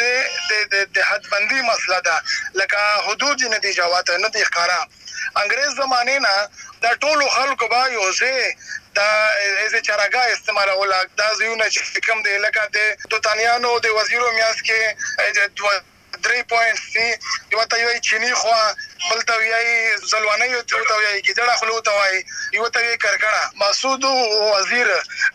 د د حدبندي مسله ده، لکه حدود نه دي جوات نه دي ښکارا. انګريز زمانه نه دا ټول خلکو به یوځه دا از چراګا استعمال ولا دا زیونه چې کوم دی لکه د دوتانیانو د وزیرو میاس کې درې پوینټ سی یو ته وی چینی خو بل ته وی زلوانه یو ته وی کیدړه خلو ته وی یو ته وی کرکړه. مسعود وزیر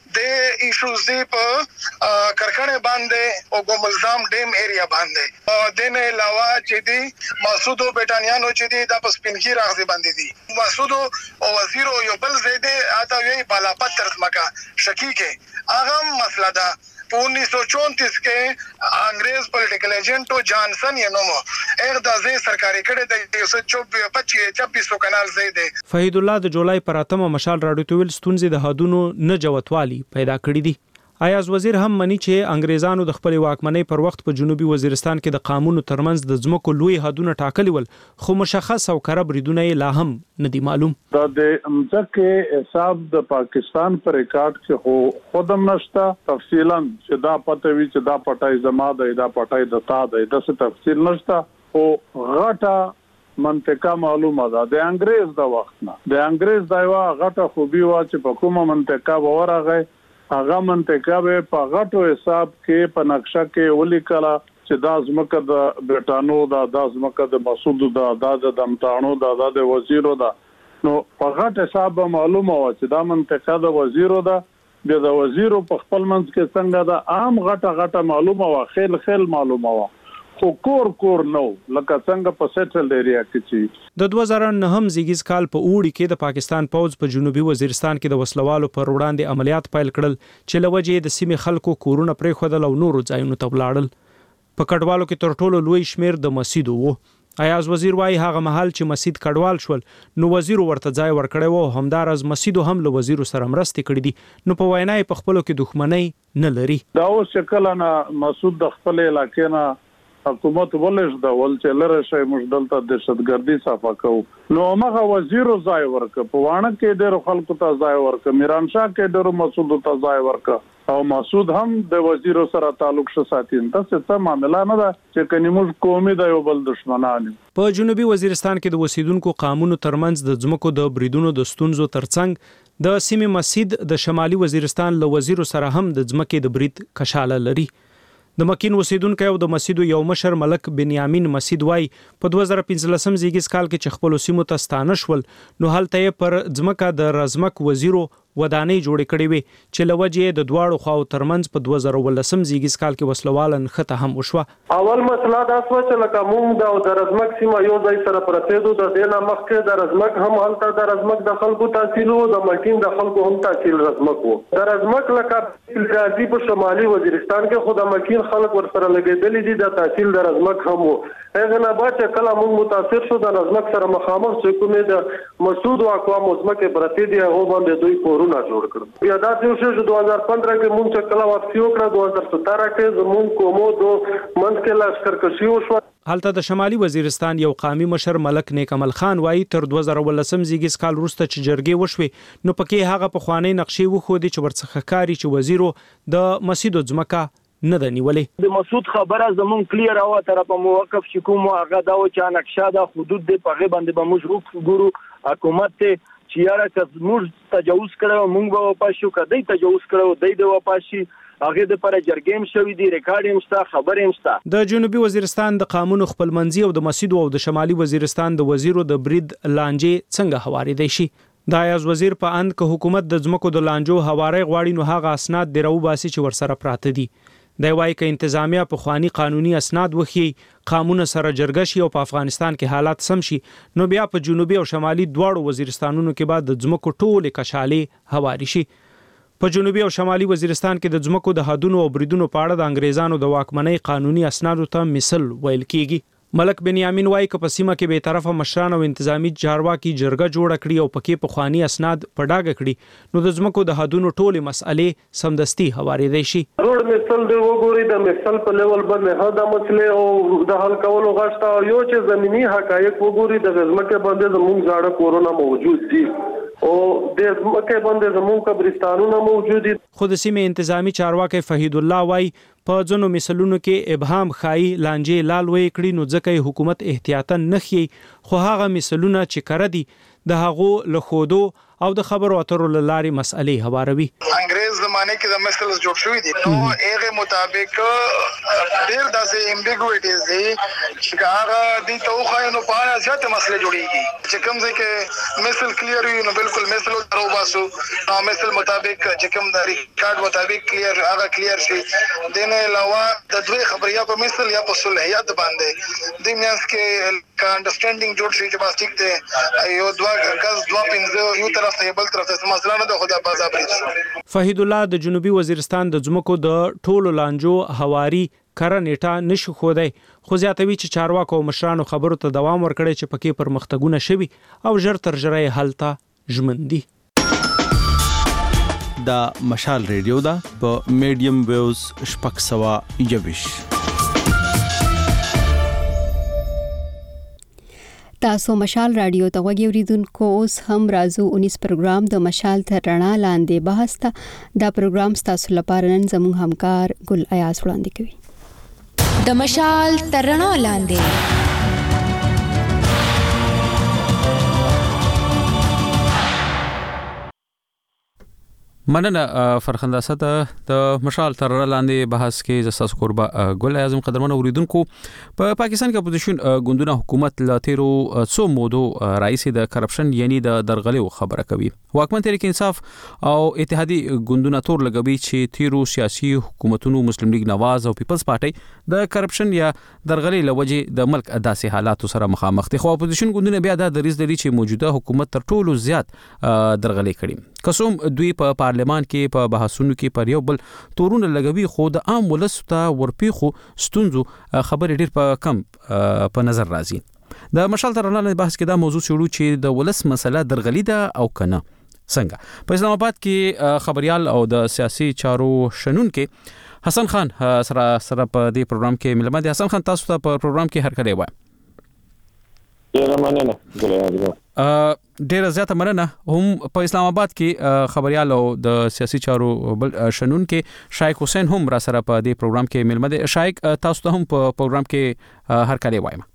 د ایشوز دی په کرکړه باندې او ګملزام ډیم ایریا باندې د نه علاوه چې دی مسعود بیٹانیانو چې دی د پسپینکی راغزي باندې دی. مسعود او وزیر یو بل زیده اته وی بالا پتر مکا شکی کې هغه مسله ده उन्नीस सौ चौंतीस के अंग्रेज पॉलिटिकल एजेंट जॉनसन ये नोमो एक दजे सरकारी कड़े दे सौ चौबीस पच्चीस छब्बीस सौ कनाल زیاده فهید الله د جولای پر اتمه مشال راډیو ته ویل ستونزې د حدونو نه جوتوالي پیدا کړې دي. ایاز وزیر هم مني چې انګریزانو د خپل واکمنۍ پر وخت په جنوبي وزیرستان کې د قانونو ترمنځ د ځمکو لوی حدونه ټاکلي ول خو مشخص او کره بریدونه لا هم نه دي معلوم. دا د ځکه حساب د پاکستان پر ریکارډ کې خو خودم نشته تفصیلا چې دا پته وی چې دا پټای زما ده دا پټای د تا ده د څه تفصیل نشته او غټه منطقه معلومه ده د انګریز د وخت نه د انګریز دا یو غټه خوبي وا چې په کومه منطقه ورغی هغه منطقه به په غټو حساب کې په نقشه کې ولیکله چې دا ځمکه د برټانو دا د ځمکه د مسعود دا د دمټانو دا د وزیرو دا نو په غټ حساب معلومه و چې دا منطقه د وزیرو دا د وزیرو په خپل منځ کې څنګه دا عام غټه غټه معلومه و خیل خیل معلومه و خو کور کور نو لکه څنګه په سیټل ایریا کې چې د دوه زره نه هم زیږیز کال په اوړي کې د پاکستان پوځ په جنوبي وزیرستان کې د وسلوالو پر وړاندې عملیات پیل کړل چې لوجې د سیمې خلکو کورونه پرې خودل او نورو ځایونو ته ولاړل. په کډوالو کې تر ټولو لوی شمیر د مسیدو وو. ایاز وزیر وايي هغه محل چې مسید کډوال شول نو وزیر ورته ځای ورکړی وو همدارز مسیدو هم له وزیر سره مرستې کړې دي نو په وینای په خپلو کې دښمنۍ نه لري. دا اوس شکل نه مسعود د خپل علاقې نه حکومت ولش دا ول چې لره شي مشدلته دهشتګردي صفه کو نو هغه وزیر ځای ورک په وانه کې ډېر خلکو ته ځای ورک میران شاه کې ډېر مسعود ته ځای ورک او مسعود هم د وزیر سره تعلق شو ساتین تاسو ته معاملې نه ده چې کني موږ قومي د یو بل دشمنان په جنوبي وزیرستان کې د وسیدونکو قانون ترمنځ د ځمکو د بریدونو د ستونزو ترڅنګ د سیمې مسجد د شمالي وزیرستان له وزیر سره هم د ځمکې د برید کشاله لري. د مکین اوسیدونکو او د مسجد یو مشر ملک بنیامین مسجد وای په دوه زره پنځلسم زیږیز کال کې چې خپل سیمو ته ستانه شول نو هلته پر ځمکه د رزمک وزیرو ودانۍ جوړې کړې وي چې لوجې د دواړو خواو ترمنځ په دوه زره ولسم زیږیز کال کې وسلوالن خطه هم وشوه. اول مسله دا سو چې لکه موږ د رزمک سیمه یو ځای سره پرته دو د دینه مخکې د رزمک هم هلته د رزمک د خلکو تحصیل او د مکین د خلکو هم تحصیل رزمک وو. د رزمک لکه راځي په شمالي وزیرستان کې خو د مکین خلک ورسره لګیدلې دي د تحصیل د رزمک هم وو. هغه نه بعد چې کله موږ متاثر شو د رزمک سره مخامخ چې کومه د مسعود او اقوام ځمکه پرته دي هغه باندې دوی کورونه جوړ کړل. بیا دا چې دوه هزار پندرہ کې موږ چې کله واپسی وکړه دوه هزار ستره کې زموږ کومو دو منځ کې لشکر کشي وشو. هلته د شمالي وزیرستان یو قومي مشر ملک نیک عمل خان وایي تر دوه زره ولسم زیږیز کال وروسته چې جرګې وشوي نو پکې هغه په خواني نقشې وخودي چې ورڅخه کاری چې وزیرو د مسجد ځمکه نه د نیولې. د مسعود خبره زمون کلیر او تر په موقف چې کوم هغه دا و چې نقشه د حدود د پغه باندې به موږ ګورو حکومت ته چې یاره که موږ تجاوز کړو موږ به پښو کدی تجاوز کړو دای د واپاشي هغه د پر جرګیم شوې دي ریکارډ هم شته خبر هم شته. د جنوبي وزیرستان د قانون خپلمنځي او د مسجد او د شمالي وزیرستان د وزیرو د برید لانجې څنګه هواري دی شي. د ایاز وزیر په اند که حکومت د ځمکو د لانجو هواري غواړي نو هغه اسناد دی راو باسي چې ورسره پراته دي. د وای ک انتظامیه په خواني قانوني اسناد وخی قانون سره جرګه شي او په افغانستان کې حالات سم شي نو بیا په جنوبي او شمالي دواړو وزیرستانونو کې بعد د ځمکو ټوله کشالې هواري شي. په جنوبي او شمالي وزیرستان کې د ځمکو د حدونو او بریدونو په اړه د انګریزانو د واکمنۍ قانوني اسنادو ته مثال ویل کیږي. ملک بنیامین وای ک په سیمه کې به طرفه مشران او انتظامی چارواکي جرګه جوړ کړي او پکې په خواني اسناد په ډاګه کړي نو د ځمکو د حدونو ټوله مسئلې سمدستي هواري دی شي. روډ مثال دی وګوري د مثال په لیول باندې هدا مسله او د حل کولو غشته یو چې زمینی حقایق وګوري د ځمکه باندې زموږ ځاړه کورونا موجود دي او د ځمکه باندې زموږ قبرستانونه موجود دي. خود سیمه انتظامی چارواکي فهید الله وای په ځینو مثالونو کې ابهام خای لانجې لال وې کړي نو ځکه حکومت احتیاطاً نخي خو هغه مثالونه چې کړه دي د هغو له خودو او د خبرو اترو لارې مسئلې هواروي. انګريز زمانه کې د مسلس جوړ شوې دي نو هغه مطابق ډېر داسې امبیګویټیز دي چې هغه د توخاینو په اړه ځته مسله جوړیږي چې کوم ځکه مثل کلیر وي نو بالکل مثل درو باسو نو مثل مطابق چې کوم د ریکارډ مطابق کلیر هغه کلیر شي دنه علاوه د دوی خبریا په مثل یا په صلاحیت باندې د میانس کې کا انډرستانډینګ جوړ شي چې بس ټیک دی یو دوا غز دوا پنځه یو طرف ته بل طرف ته مسله نه ده خدا بازا برید. فهید الله د جنوبي وزیرستان د ځمکو د ټولو لانجو هواري کره نیټه نشو خودای خو زیاتوي چې چارواکو او مشرانو خبرو ته دوام ورکړي چې پکې پرمختګونه شوي او ژر تر ژره حل ته ژمن دي. دا مشال ریډیو دا په میډیم ویوز شپږ سوه یوویش. تاسو مشال رادیو ته غوږی اوریدونکو اوس هم رازو انیس پروګرام د مشال تر رڼا لاندې بحث ته دا پروګرام تاسو لپاره نن زموږ همکار ګل ایاز وړاندې کوي. د مشال تر رڼا لاندې مننه فرخنده ساته د مشال تر لاندې بحث کې ز تاسو قربا ګل اعظم قدرمن اوریدونکو په پاکستان کې اپوزیشن ګوندونه حکومت لا تیرو څو مودو رئیس د کرپشن یعنی د درغلیو خبره کوي. واکمن تحریک انصاف او اتحادی ګوندونه تور لګوي چې تیرو سیاسي حکومتونو مسلم لیگ نواز او پیپلز پارټي د کرپشن یا درغلي لوجه د ملک داسې حالات سره مخامخ دي. خو اپوزیشن ګوندونه بیا د دریز لري چې موجوده حکومت تر ټولو زیات درغلي کړي. قسم دوی په پارلمان کې په بحثونو کې پر یو بل تورونه لګوي خو د عام ولس ته ورپیخو ستونزو خبرې ډیر په کم په نظر راځي. د مشال تر رڼا بحث کې دا موضوع شروع چې د ولس مسله درغلي ده او کنه څنګه. په اسلام آباد کې خبريال او د سیاسي چارو شنون کې حسن خان سره سره په دې پروګرام کې ملمه دي. حسن خان تاسو ته په پروګرام کې هر کله وای. ډیره مننه ګلایي. ډیره زیاته مننه. هم په اسلام آباد کې خبريال او د سیاسي چارو شنون کې شایق حسین هم را سره په دې پروګرام کې ملمه دي. شایق تاسو ته هم په پروګرام کې هر کله وایم.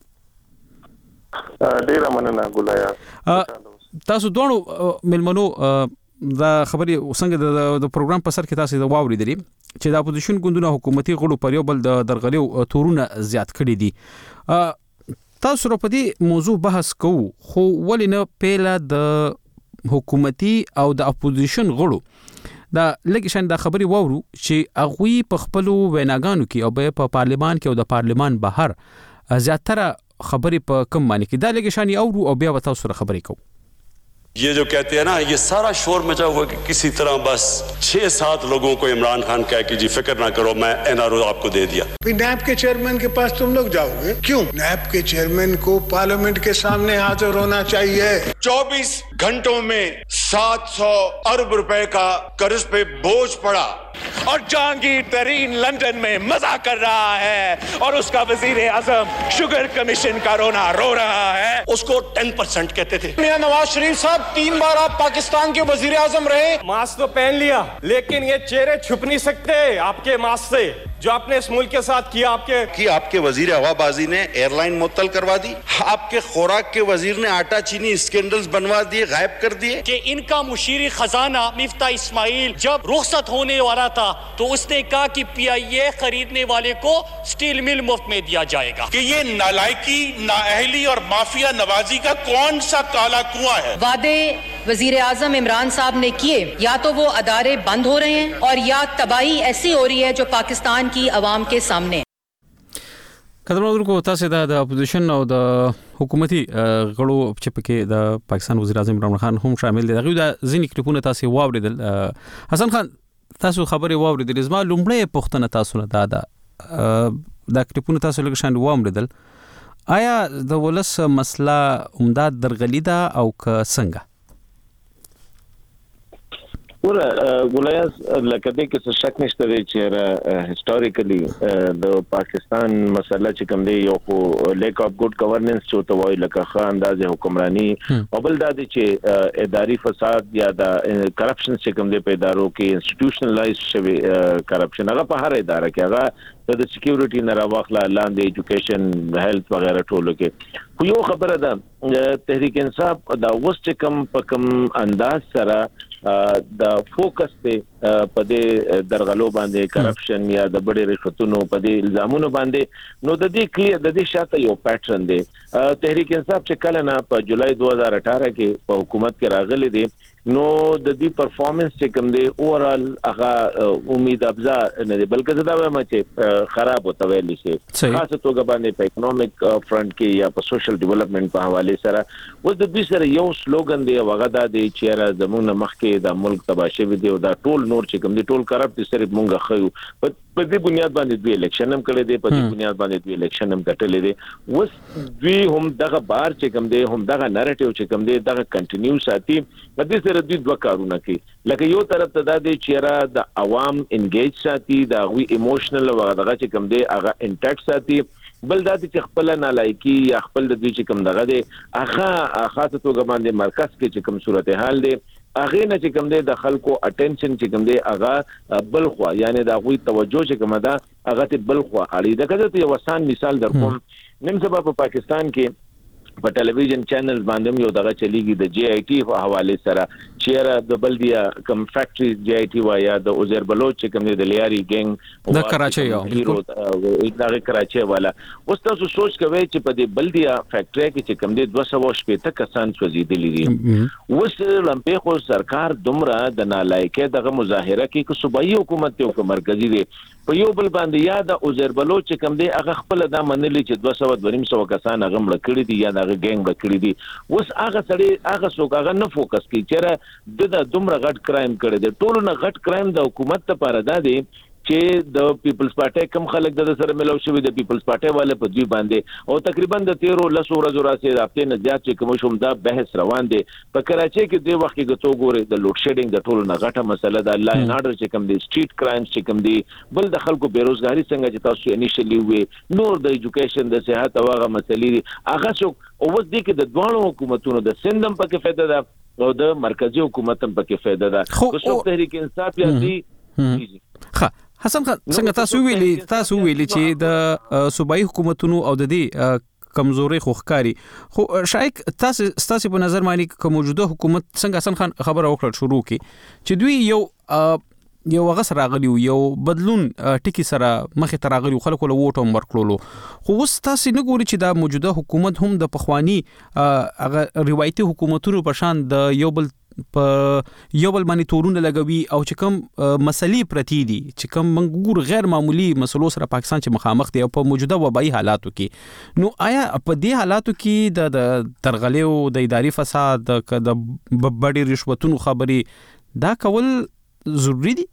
ډیره مننه ګلایي. تاسو دوه ملمنو دا خبري څنګه د پروګرام په سر کې تاسو دا واوري دي چې د اپوزیشن ګوندونو حکومتي غړو پر یو بل د درغلیو تورونه زیات کړي دي. تاسو په دې موضوع بحث کوو خو ولې نه پیله د حکومتي او د اپوزیشن غړو دا لکه شان د خبري وورو چې اغوی په خپل ویناګانو کې او په پارلمان کې او د پارلمان بهر زیاتره خبري په کم معنی کې دا لکه شان اورو او بیا تاسو سره خبري کوو. ये जो कहते हैं ना ये सारा शोर मचा हुआ कि किसी तरह बस छह सात लोगों को इमरान खान कह कि जी फिक्र ना करो मैं एनआरओ आपको दे दिया. नैब के चेयरमैन के पास तुम लोग जाओगे क्यों? नैब के चेयरमैन को पार्लियामेंट के सामने हाजिर होना चाहिए. चौबीस घंटों में सात सौ अरब रुपए का कर्ज पे बोझ पड़ा और जहांगीर तरीन लंदन में मजा कर रहा है और उसका वजीर आजम शुगर कमीशन का रोना रो रहा है. उसको टेन परसेंट कहते थे. मियां नवाज शरीफ साहब तीन बार आप पाकिस्तान के वजीर आजम रहे. मास्क तो पहन लिया लेकिन ये चेहरे छुप नहीं सकते आपके मास्क से जो आपने इस मुल्क के साथ किया. आपके कि आपके वजीर हवाबाजी ने एयरलाइन मुअत्तल करवा दी. आपके खुराक के वजीर ने आटा चीनी स्कैंडल्स बनवा दिए, गायब कर दिए. कि इनका मुशीरी खजाना मिफ्ता इस्माइल जब रुखसत होने वाला था तो उसने कहा कि पीआईए खरीदने वाले को स्टील मिल मुफ्त में दिया जाएगा. कि ये नालायकी, नाअहली और माफिया नवाजी का कौन सा काला कुआं है. वादे वजीर आजम इमरान साहब ने किए या तो वो अदारे बंद हो रहे हैं और या तबाही ऐसी हो रही है जो पाकिस्तान की आवाम के सामने. کدرونو کو تاسو د اپوزیشن او د حکومتي غړو چې پکې د پاکستان وزیر اعظم عمران خان هم شامل دي. دغه د ځینې کلیپونه تاسو واوریدل. حسن خان تاسو خبرې واوریدل. زما لومړی پوښتنه تاسو نه دا د کلیپونه تاسو لږ شان واوریدل. آیا د ولس مسله عمدات درغلي ده او که څنګه؟ ور ګولیاس لکه دې کې څه شک نشته چې هیستوریکلی د پاکستان مسله چې کوم دی یو خو لیک اف ګډ گورننس چې تو وایي لکه خان اندازې حکمرانی او بل دا چې اداري فساد یا د کرپشن چې کوم دی په ادارو کې انسټیټیوشنلایز شوی کرپشن هغه په هر اداره کې هغه د سکیورټي نه راوخلا لاندې ایجوکیشن هیلث وغیرہ ټولو کې. خو یو خبره ده تحریک انصاف دا اوس چې کوم په کوم انداز سره د فوکس ته په دې درغلو باندې کرپشن یا د بډې رشوتونو په دې الزامونو باندې نو د دې کلیر د دې شاته یو پیټرن دی. تحریک انصاف چې کله نه په جولای دو هزار اٹھارہ کې په حکومت کې راغلي دي نو د دې پرفارمنس چې کوم دی اورال هغه امید افزا نه دی بلکې دا وایم چې خراب وته ویل شي خاصه توګه باندې په اکونومیک فرنٹ کې یا په سوشل ډیولپمنٹ په حواله سره و د دې سره یو سلوګن دی هغه دا دی چې را زمونږ مخکې د ملک تباشه وي دی او دا ټول نور چې کوم دی ټول کرپټ دي سره مونږه خو په دې بنیاد باندې دوی الیکشن هم کړی دی په دې بنیاد باندې دوی الیکشن هم کټلې دي وس دوی هم دغه بار چې کوم دی هم دغه نریټیو چې کوم دی دغه کنټینیو ساتي په دې سره دوی دوه کارونه کوي لکه یو طرف ته دا دی چې را د عوام انګیج ساتي دا غوي ایموشنل او دغه چې کوم دی هغه انټیکټ ساتي بل دا چې خپل نه لایکی یا خپل د دې چې کوم دغه دی هغه خاصه توګه باندې مرکز کې چې کوم صورتحال دی هغه نه چې کوم دی د خلکو اټینشن چې کوم دی هغه بلخوا یعنی دا غوي توجه چې کوم دا هغه ته بلخوا اړي دا کده یو آسان مثال درکوم نن سبا په پاکستان کې په ټلویزیون چینل باندې یو دغه چلیږي د جی آی ټی په حواله سره چیرې د بلدیا کم فیکټری جی آی ټی وایا د اوزر بلوچ چې کوم د لیاري ګنګ د کراچي یو بالکل د کراچي والا اوس تاسو سوچ کوئ چې په دې بلدیا فیکټری کې چې کوم د دوه سوه شپږ کسان سوځیدلي دي اوس لمپه خو سرکار دومره د نالایکه دغه مظاهره کې کو صوبایي حکومت او مرکزی دي په یو بل باندې یا د اوزر بلوچ چې کوم دی هغه خپل د منلي چې دوه سوه دوه نیم سوه کسان هغه مړ کړی دي یا هغه ګنګ کړی دي اوس هغه سړی هغه څوک هغه نه فوکس کوي چې د دومره غټ کرایم کړی دی ټول نه غټ کرایم د حکومت لپاره دا دی چې د پیپلز پارټي کم خلک د سره ملو شوی د پیپلز پارټي والے په دوی باندې او تقریبا د تیرو لسو ورځو راځي رابطه نه زیات چې کوم شوم دا بحث روان دی په کراچي کې د وخت کې غتو ګوري د لوډ شیډینګ د ټولو نه غټه مسله ده لا ان اورډر چې کوم دی سټریټ کرایمز چې کوم دی بل د خلکو بیروزګاری څنګه چې تاسو انیشلی وي نور د ایجوکیشن د صحت او هغه مسلې هغه څوک او وس دي کې د دوه حکومتونو د سندم په کې فائدہ ده او د مرکزی حکومت هم په کې فائدہ ده خو څوک تحریک انصاف یا دي ښه حسن خان څنګه تاسو ویلي تاسو ویلي چې د صوبایي حکومتونو او د دې کمزوري خوخکاری خو شایک تاسو تاسو په نظر باندې کوم موجوده حکومت څنګه حسن خان خبره وکړه شروع کی چې دوی یو یو غس راغلی یو بدلون ټکی سره مخه تراغلی خلکو له ووټ هم ورکړلو خو اوس تاسو نه ګوري چې دا موجوده حکومت هم د پخوانی هغه روایتي حکومتونو په شان د یو بل په یو بل باندې تورونه لګوي او چې کوم مسلې پرتی دي چې کوم منګور غیر معمولی مسلو سره پاکستان چې مخامخ دی او په موجوده وبایي حالاتو کې نو آیا په دې حالاتو کې د ترغلیو د اداري فساد د بډې رشوتونو خبري دا کول ضروری دي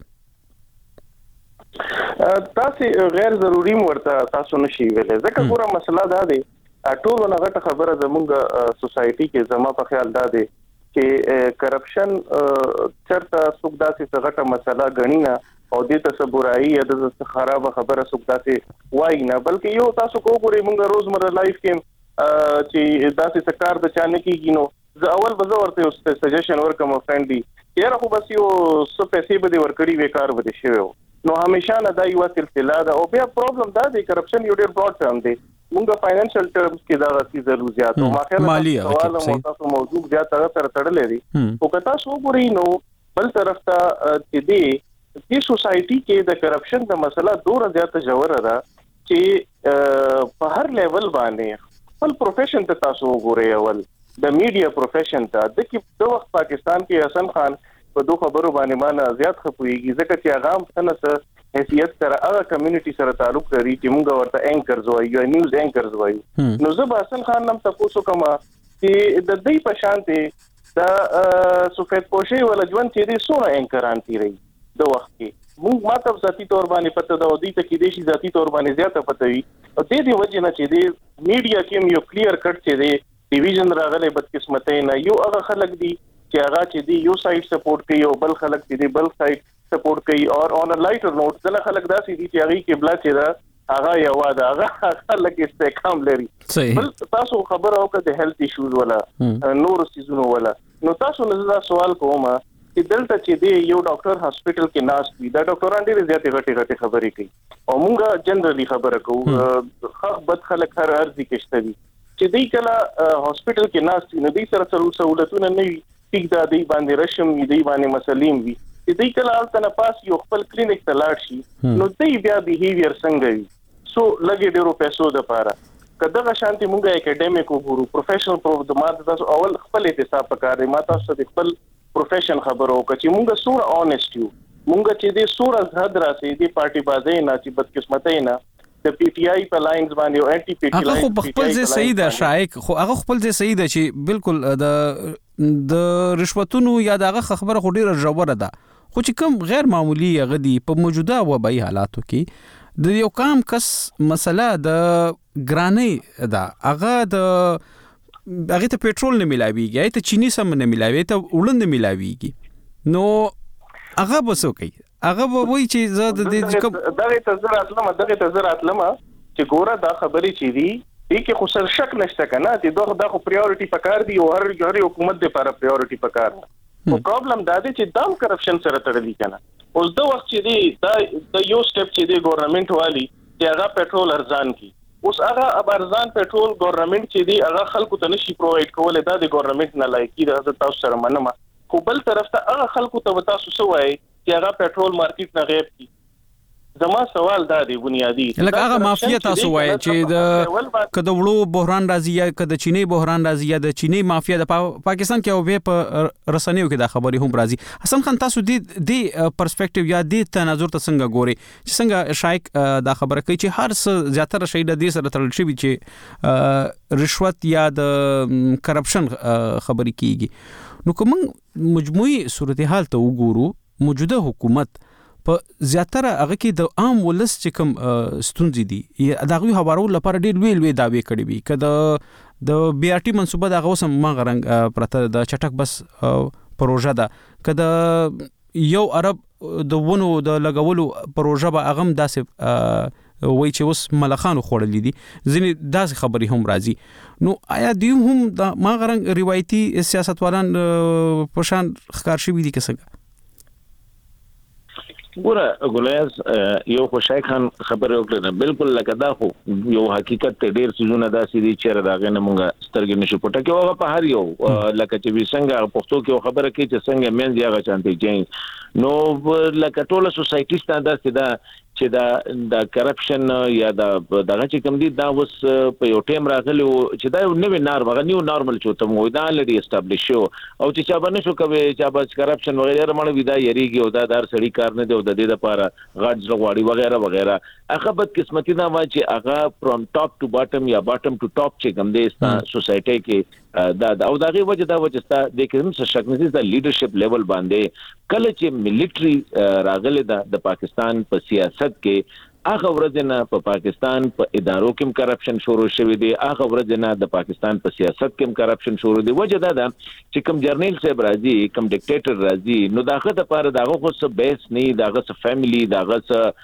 تاسو غیر ضروری ورته تاسو نشي ویلې ځکه ګوره مسله دا دی ټول نه غټه خبره زموږ سوسايټي کې زما په خیال دا دی چې کرپشن چرته څوک داسې غټه مسله غنی نه او د تصورایي یا د خراب خبره څوک داسې وای نه بلکې یو تاسو کو ګوري موږ روزمره لایف کې چې داسې سکار د چانه کېږي نو زه اول به زه ورته سجیشن ورکوم فرند دی یاره خو بس یو څه پیسې به ورکړي وکړ به شي نو همیشه نه دا یو سلسله ده او بیا پرابلم دا دی کرپشن یو ډیر براډ ټرم دی موږ فاینانشل ټرمز کې دا راځي ضرور زیات او ماخه سوال مو تاسو موضوع زیات سره تړلې دي او کتا سو ګوري نو بل طرف ته چې دی د سوسايټي کې د کرپشن د مسله ډوره زیات جوړه ده چې په هر لیول باندې خپل پروفیشن ته تاسو وګورئ اول د میډیا پروفیشن ته د کې د وخت پاکستان کې حسن خان په دوه خبرو باندې ما زیات خپويږي ځکه چې هغه هم څنګه حیثیت سره هغه کمیونټي سره تعلق لري چې موږ ورته اینکرز وایو یا نیوز اینکرز وایو نو زه به حسن خان نم تاسو کوم چې د دې په شانته د سفید پوشي ولا ژوند چې دې سونه اینکران تیری د وخت کې موږ ماته ذاتی تور باندې پته دا ودی ته کې دیشي ذاتی تور باندې زیاته پته وي او دې دې وجه نه چې دې میډیا کې یو کلیر کټ چې دې ډیویژن راغله بدقسمتۍ نه یو هغه خلک دي چې هغه چې دی یو سایت سپورټ کوي او بل خلک چې دی بل سایت سپورټ کوي او اون ا لایټر نوټ ځله خلک داسې دي چې هغه کې بلا چې دا هغه یو واده هغه خلک استحکام لري بل تاسو خبر او د هیلث ایشوز ولا نور سيزونو ولا نو تاسو نه سوال کوم چې دلته چې دی یو ډاکټر هاسپټل کې ناس وي دا ډاکټران ډېر زیاتې غټي غټي خبرې کوي او مونږه جنرالي خبره کوو خو بد خلک هر ارزي کېشته دي چې دی کله هاسپټل کې ناس وي نو دی سره څلور سہولتونه نه وي ټیک دا دی باندې رشم دی باندې مسلیم وي چې دی کله الته پاس یو خپل کلینیک ته لاړ شي نو دی بیا بیهیویر څنګه وي سو لګي ډیرو پیسو د پاره کله شانتي مونږه اکیډمیک وګورو پروفیشنل پرو د ماده تاسو اول خپل احتساب وکړئ ما تاسو د خپل پروفیشن خبرو چې مونږ سور اونست یو مونږ چې دې سور از حد راسي دې پارټي بازی نه چې بدقسمتۍ نه د پی ټی آی په لاینز باندې او انټي پی ټی هغه خو خپل ځای صحیح ده شایق خو هغه خپل ځای صحیح ده چې بالکل د د رشوتونو یا دغه خبره خو ډیره ژوره ده خو چې کوم غیر معمولی غدي په موجوده وبای حالاتو کې د یو کام کس مسله د ګرانۍ ده هغه د هغه ته پېټرول نه ملاويږي هغه ته چینی سم نه ملاوي ته وړاندې ملاويږي نو هغه بسو کوي هغه به وایي چې زه د دې کوم دغه تزر اتلم دغه تزر اتلم چې ګوره دا خبرې چې دي دې کې خو سر شک نشته کنه چې دغه د خو پریورټي پکار دی او هر هر حکومت د لپاره پریورټي پکار دی او پرابلم دا دی چې دام کرپشن سره تړلی کنه اوس د وخت چې دی دا د یو سټپ چې دی ګورنمنت والی چې هغه پټرول ارزان کی اوس هغه ارزان پټرول ګورنمنت چې دی هغه خلکو ته نشي پرووایډ کولای دا د ګورنمنت نه لایقي د تاسو سره مننه خو بل طرف ته هغه خلکو ته تاسو سوای چې هغه پټرول مارکیټ نه غیب کی زما سوال دا دی بنیادی لکه هغه مافیا تاسو وایي چې د کده وړو بحران راځي یا کده چینی بحران راځي یا د چینی مافیا د پاکستان کې او به په رسنیو کې دا خبري هم راځي حسن خان تاسو د د پرسپیکټیو یا د تناظر ته څنګه ګوري چې څنګه شایق دا خبره کوي چې هر څه زیاتره شي د دې سره تړل شي چې رشوت یا د کرپشن خبري کیږي نو کوم مجموعي صورتحال ته وګورو موجوده حکومت په زیاتره هغه کې د عام ولس چې کوم ستونزې دي دا غوي خبرو لپاره ډېر ویل وی داوی کړی وي کده د بی آر ټي منصوبه دا غوسم ما غرنګ پرته د چټک بس پروژه ده کده یو عرب د ونو د لګولو پروژه به اغم داسې وای چې اوس ملخانو خوړلې دي ځینې داسې خبرې هم راځي نو آیا دوی هم د ما غرنګ روایتي سیاستوالان په شان ښکار شوي دي که څنګه ګوره ګولیاز یو خو شایق خان خبره وکړه بالکل لکه دا خو یو حقیقت ته ډیر سيزونه داسې دي چې راغې نه مونږه سترګې نشو پټه کې هغه په هر یو لکه چې وی څنګه پښتو کې خبره کوي چې څنګه مين دی هغه چانته جاي نو لکه ټوله سوسايټي ستانه داسې دا چې دا د کرپشن یا د دغه چې کوم دي دا اوس په یو ټیم راغلی چې دا نوې نار وغه نیو نارمل چوته مو دا لري اسټابلیش شو او چې چا باندې شو کوي چې با کرپشن وغیرہ مړ ودا یریږي او دا دار سړی کار نه دی او د دې لپاره غاډ زغواړي وغیرہ وغیرہ هغه بد قسمتي دا وای چې هغه فرام ټاپ ټو باټم یا باټم ټو ټاپ چې کوم دي سوسايټي کې دا او دغه وجه دا وجه ستا د کوم څه شک نشي د لیډرشپ لیول باندې کله چې ملټري راغله د پاکستان په سیاست کې هغه ورځ نه په پاکستان په ادارو کې کرپشن شروع شوی دی هغه ورځ نه د پاکستان په سیاست کې کرپشن شروع دی وجه دا ده چې کوم جرنیل صاحب راځي کوم ډیکټیټر راځي نو داغه د پاره داغه خو څه بیس نه داغه څه فیملی داغه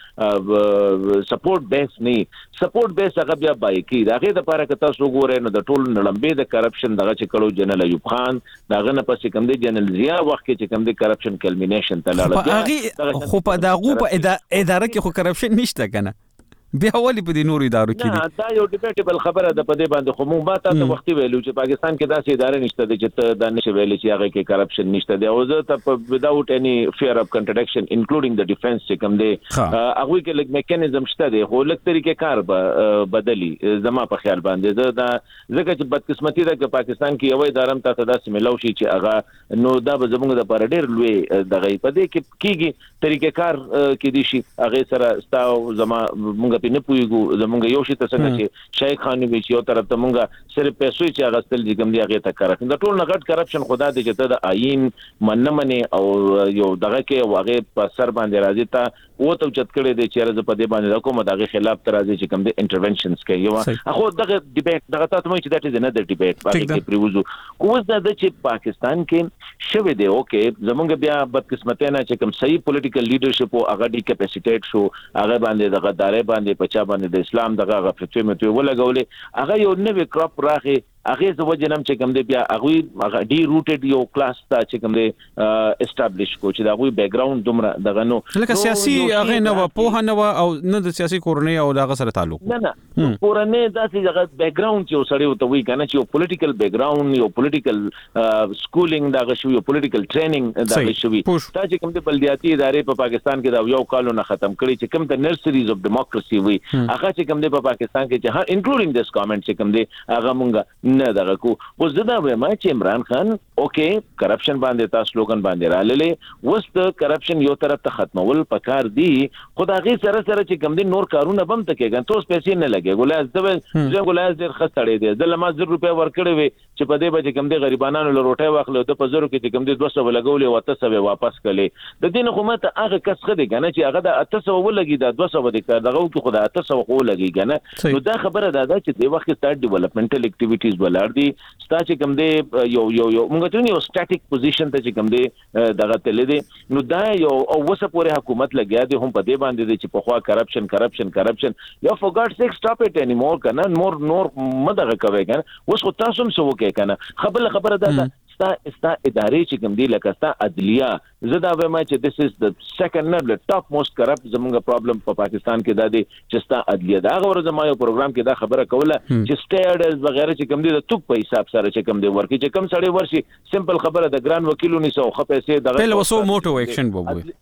څه سپورټ بیس نه سپورټ بیس هغه بیا بای کی داغه د پاره کته سو ګوره نو د ټول نړمبه د کرپشن دغه چې کړو جنرال ایوب خان داغه نه پسې کوم دی جنرال ضیا وخت کې چې کوم دی کرپشن کلمینیشن ته لاړ خو په داغه په اداره کې خو کرپشن نشته کنه بیا ولې په دې نور ادارو کې دي دا یو ډیبیټیبل خبره ده په دې باندې خو موږ به تاسو وخت ویلو چې پاکستان کې داسې ادارې نشته چې ته دا نشي ویلې چې هغه کې کرپشن نشته دی او زه ته without any fear of contradiction including the defense چې کوم دی هغه کې لږ میکانیزم شته دی خو لږ طریقې کار به بدلی زما په خیال باندې زه دا ځکه چې بدقسمتي ده چې پاکستان کې یو اداره ته داسې ملو شي چې هغه نو دا به زموږ د پر ډېر لوی دغه په دې کې کیږي طریقې کار کې دي شي هغه سره ستاو زما موږ په نه پویګو زمونږ یو شي ته څنګه چې شیخ خان وی چې یو طرف ته مونږه صرف پیسې چې هغه ستل دي کوم دی هغه ته کرپشن د ټول نغټ کرپشن خدا دې چې ته د آئین مننه او یو دغه کې هغه په سر باندې راځي ته و ته چت کړي دي چې راز په دې باندې کومه دغه خلاف تر راځي چې کوم دي انټرونشنز کوي یو اخو دغه ډیبیټ دغه تاسو مې چې دا چې نه د ډیبیټ باندې کې پریوزو کوز دا چې پاکستان کې شوه دی اوکې زمونږ بیا بدقسمتۍ نه چې کوم صحیح پولیټیکل لیډرشپ او هغه ډی کیپاسټیټ شو هغه باندې دغه دارې باندې پچا باندې د اسلام دغه غفلت مې ولګولې هغه یو نوې کراپ راغی هغه زو جنم چې کوم دی بیا هغه ډی روټډ یو کلاس ته چې کوم دی اسټابلیش کو چې دا غوي بیک گراوند دومره دغه نو لکه سیاسي هغه نو په نو او نه د سیاسي کورنۍ او دغه سره تعلق نه نه کورنۍ داسې دغه بیک گراوند چې سړی وته وی کنه چې یو پولیټیکل بیک گراوند یو پولیټیکل سکولینګ دغه شو یو پولیټیکل ټریننګ دغه شوی دا چې کوم دی بلدیاتي ادارې په پاکستان کې دا یو کالو نه ختم کړي چې کوم د نرسریز اف ډیموکراسي وی هغه چې کوم دی په پاکستان کې چې هر انکلودینګ دیس کامنټ چې کوم دی هغه مونږه نه دغه کو اوس دا وایم چې عمران خان اوکې کرپشن باندې تاسو سلوګن باندې را للې وست کرپشن یو طرف ته ختمول پکار دی خدای سره سره چې کوم دي نور کارونه بم تکېګن توس پیسې نه لګي ګولاز د زه ګولاز ډېر خستړې دي د لما زر روپیا ورکړې وي چې په دې باندې کوم دي غریبانو له روټي واخلو د په زرو کې چې کوم دي دوه سوه لګولې او تاسو به واپس کړي د دین حکومت هغه کس خدي کنه چې هغه د تاسو ولګي د دوه سوه د کار دغه کې خدای تاسو خو لګي کنه نو دا خبره ده چې د وخت ستارټ ډیولپمنټل اکټیویټیز ولر دي ستا چې کوم دي یو یو یو موږ ته یو سټاټیک پوزیشن ته چې کوم دي دغه تل دي نو دا یو او وسه پورې حکومت لګیا دي هم په دې باندې چې په خوا کرپشن کرپشن کرپشن یا فور ګاډ سیک سټاپ اټ اني مور کنه نور نور مدغه کوي کنه اوس خو تاسو هم سو کې کنه خبره خبره ده ستا ستا ادارې چې کوم دي لکه ستا عدلیه زه دا وایم چې this is the second not the top most corrupt زموږ پرابلم په پاکستان کې دا دی چې ستا عدلیه دا غوړ زما یو پروګرام کې دا خبره کوله چې سټیډز وغیرہ چې کوم دي د توک په حساب سره چې کوم دي ورکی چې کوم سړی ورشي سمپل خبره د ګران وکیلونی سو خو پیسې دغه پهل وسو موټو ایکشن بوبوي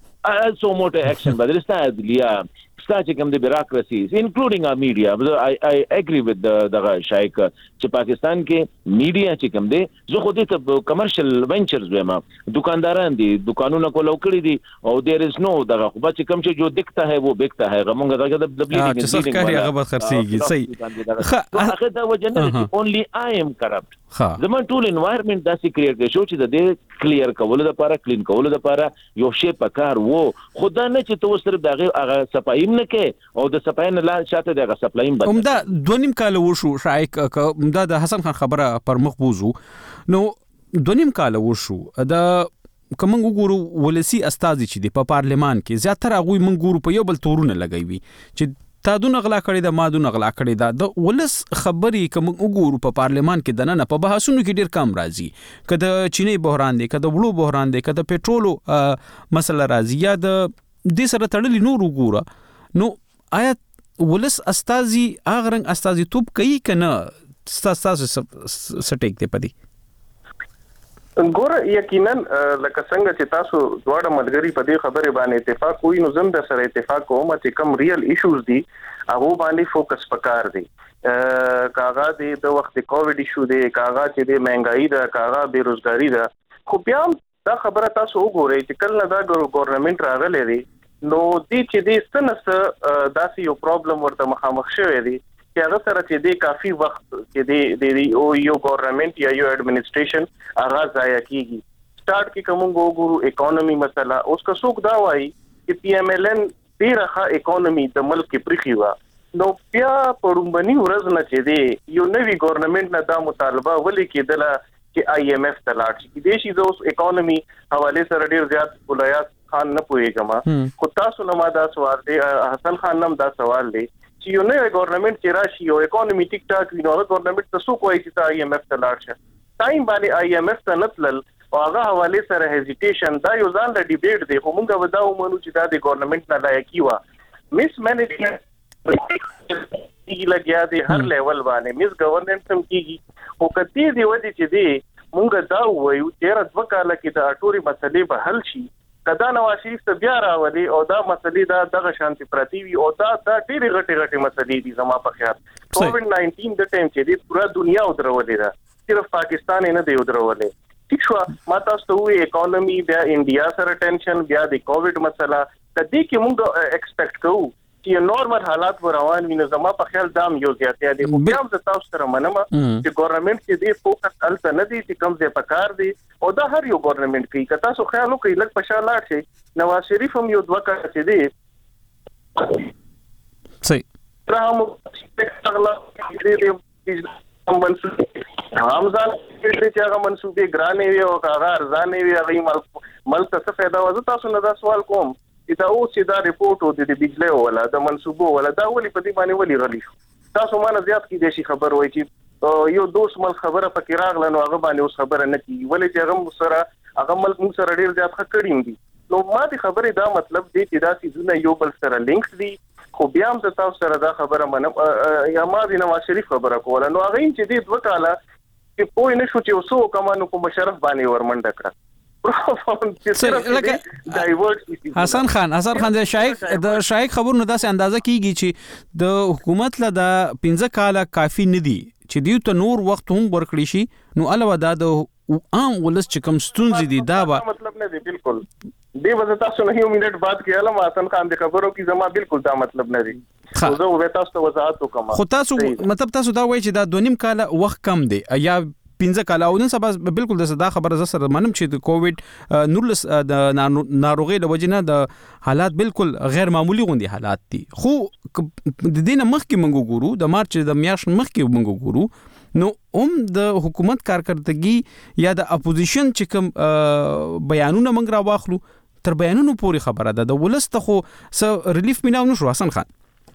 so motor action but there is that yeah start come the bureaucracies including our media I I agree with the the Shaikh چې پاکستان کې میډیا چې کوم دي زه خو دې ته کمرشل وینچرز وایم دکانداران دي دکانونه کولو کړی دي او there is no دغه خو چې کوم چې جو دکتا ہے وہ بکتا ہے غمونګه دغه د بلیډینګ چې څه کوي هغه به خرڅيږي صحیح هغه دا وجنه only I am corrupt زمون ټول انوایرنمنت داسې کریټ کړي شو چې د دې کلیر کولو لپاره کلین کولو لپاره یو شی پکار وو خدای نه چې تو صرف دغه هغه صفایم نه کې او د صفاین لا شاته دغه سپلایم بد همدا دونیم کال وشو شایک همدا د حسن خان خبره پر مخ بوزو نو دونیم کال وشو د کوم وګورو ولسی استازي چې د پارلمان کې زیاتره غوي منګورو په یو بل تورونه لګوي چې تا دون غلا کړی دا ما دون غلا کړی دا د ولس خبرې کوم وګورو په پارلمان کې دنه په بحثونو کې ډیر کم راځي کله چینی بحران دی کله وړو بحران دی کله پېټرولو مسله راځي یا د دې سره تړلې نور وګوره نو آیا ولس استازي اغه رنګ استازي توپ کوي کنه تاسو سټیک دی پدی ګور یقینا لکه څنګه چې تاسو دواړه ملګری په دې خبره باندې اتفاق کوئ نو زم د سره اتفاق کوم چې کوم ریل ایشوز دي هغه باندې فوکس پکار دي کاغه د وخت کووډ ایشو دی کاغه چې د مهنګای دا کاغه بیروزګاری دا خو بیا دا خبره تاسو وګورئ چې کله دا ګورنمنت راغلی دی نو دې چې د ستنس داسې یو پرابلم ورته مخامخ شوی دی چې هغه سره چې د کافي وخت چې د یو یو ګورنمنت یا یو ایڈمنسټریشن هغه ځای کیږي سٹارټ کې کوم وګورو اکانومي مسله اوس کا څوک دا وایي چې پی ایم ایل ان ډیره اکانومي د ملک کې پرخي وا نو بیا پړومبني ورځ نه چې دی یو نوی ګورنمنت نه دا مطالبه ولې کېدله چې آی ایم ایف ته لاړ شي چې د شي د اوس اکانومي حواله سره ډیر زیات ولایات خان نه پوهیږم خو تاسو نه ما دا سوال دی حسن خان نم دا سوال دی چې یو نوی ګورنمنت چې راشي او اکانومي ټیک ټاک وي نو ګورنمنت تاسو کوی چې آی ایم ایف ته لاړ شي ټایم باندې آی ایم ایف ته نتلل او هغه حواله سره هزیټیشن دا یو ځان د ډیبیټ دی خو موږ ودا ومنو چې دا د ګورنمنت نه لایقي وا مس مینجمنت کیږي لګیا دی هر لیول باندې مس گورننس هم کیږي او کتی دی ودی چې دی موږ دا وایو چې راځ وکاله کې د اټوري مسلې به حل شي کدا نواز شریف ته بیا راولي او دا مسلې دا دغه شانتي پرتی وي او دا دا ډېری غټي غټي مسلې دي زما په خیال کووډ ناینټین د ټیم چې د پورا دنیا ودرولې ده صرف پاکستان نه دی ودرولې ٹھیک شو ما تاسو ته وی اکانومي بیا انډیا سره ټینشن بیا د کووډ مسله کدی کې موږ ایکسپیکټ کوو چې نورمال حالات روان وي نو زما په خیال دام یو زیاتیا دي خو بیا هم تاسو سره منم چې ګورنمنت کې دی فوکس الته نه دي چې کم ځای پکار دي او دا هر یو ګورنمنت کوي که تاسو خیال وکړئ لږ په شا لاړ شي نواز شریف هم یو دوه کړه چې دی صحیح راهم همزان چې هغه منسوبې ګرانې وي او هغه ارزانې وي هغه ملک ملک څه فایده وځي تاسو نه دا سوال کوم دا اوس چې دا ریپورت او د بجلی ولا د منسوبو ولا دا ولې په دې باندې ولې غلي شو تاسو مانه زیات کې د شي خبر وای چې یو دوست مل خبره پکې راغله نو هغه باندې اوس خبره نه کیږي ولې چې هغه سره هغه ملک مو سره ډیر زیات خکړیم دي نو ما دې خبره دا مطلب دی چې دا سيزونه یو بل سره لینکس دي خو بیا هم تاسو سره دا خبره منم یا ما دې نواز شریف خبره کوله نو هغه چې دې دوه کاله چې پوه نه شو چې اوسو کمانو په مشرف باندې ورمنډه کړه حسن خان حسن خان د شایخ د شایخ خبرونو داسې اندازه کیږي چې د حکومت له د پنځه کاله کافي نه دي چې دیو ته نور وخت هم ورکړي شي نو علاوه دا د عام ولس چې کوم ستونزې دي دا مطلب نه دی بالکل دی وځه تاسو نه یو منټ بعد کې علم حسن خان د خبرو کې زما بالکل دا مطلب نه دی خو زه وې تاسو ته وضاحت وکم خو تاسو مطلب تاسو دا وایي چې دا دونیم کال وخت کم دی یا پنځه کال او نن سبا بالکل د صدا خبره ز سره منم چې د کووډ نورلس د ناروغي له وجې نه د حالات بالکل غیر معمولی غوندي حالات دي خو د دینه مخکې منګو ګورو د مارچ د میاشت مخکې منګو ګورو نو هم د حکومت کارکړدګي یا د اپوزیشن چې کوم بیانونه منګ را واخلو تر بیانونو پورې خبره ده د ولست خو س ریلیف میناو نشو حسن خان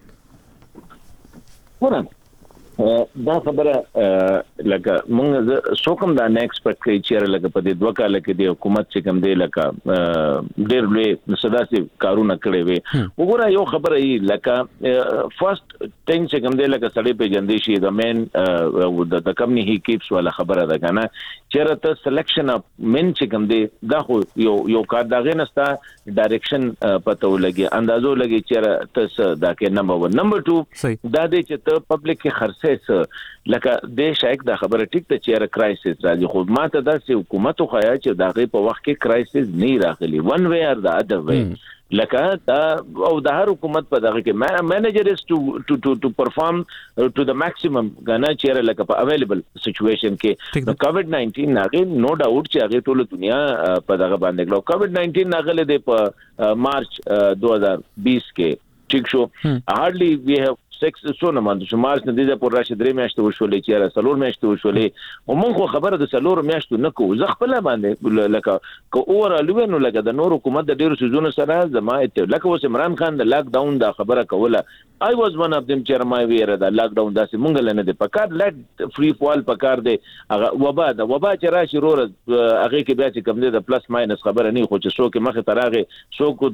ورن دا خبره لکه موږ سوکم دا نه ایکسپیکټ کوي چې لکه په دې دوه کال کې د حکومت چې کوم دی لکه ډېر لوی صداسي کارونه کړي وي وګوره یو خبره یې لکه فرست ټینګ چې کوم دی لکه سړی په جندې شي د مین د کمپنی هی کیپس ولا خبره ده کنه چې ته سلیکشن اف مین چې کوم دی دا خو یو یو کار دا غنستا ډایرکشن پته ولګي اندازو لګي چې ته دا کې نمبر ون نمبر ټو دا دې چې ته پبلک کې خرڅ لکه د شایک دا خبره ټیک ته چیرې کرایسس راځي خو ماته دا چې حکومت خو یا چې داغه په وخت کې کرایسس نه راغلي ون وی اور د ادر وی لکه دا او د هر حکومت په دغه کې مینیجر از ټو ټو ټو ټو پرفارم ټو د ماکسیمم غنا چیرې لکه په اویلیبل سچويشن کې د کووډ ناینټین ناغه نو ډاوټ چې هغه ټول دنیا په دغه باندې کړو کووډ ناینټین ناغله د په مارچ دو هزار بیس کې ټیک شو هارډلی وی هاف سکس سو نه مانده شو مارچ نه د پور راشد درې میاشتې وشولې چې را سلور میاشتې وشولې او مونږ خبره د سلور میاشتې نه کوو زه خپل باندې لکه کو اور الوینو لکه د نور حکومت د ډیرو سيزونو سره زما ته لکه اوس عمران خان د لاک ډاون دا خبره کوله I was one of them چې ما ویره د لاک ډاون داسې مونږ لنه د پکار لټ فری فال پکار دی هغه وبا د وبا چې راشي رور هغه کې بیا چې کوم دی د پلس ماینس خبره نه خو چې څوک مخه تراغه څوک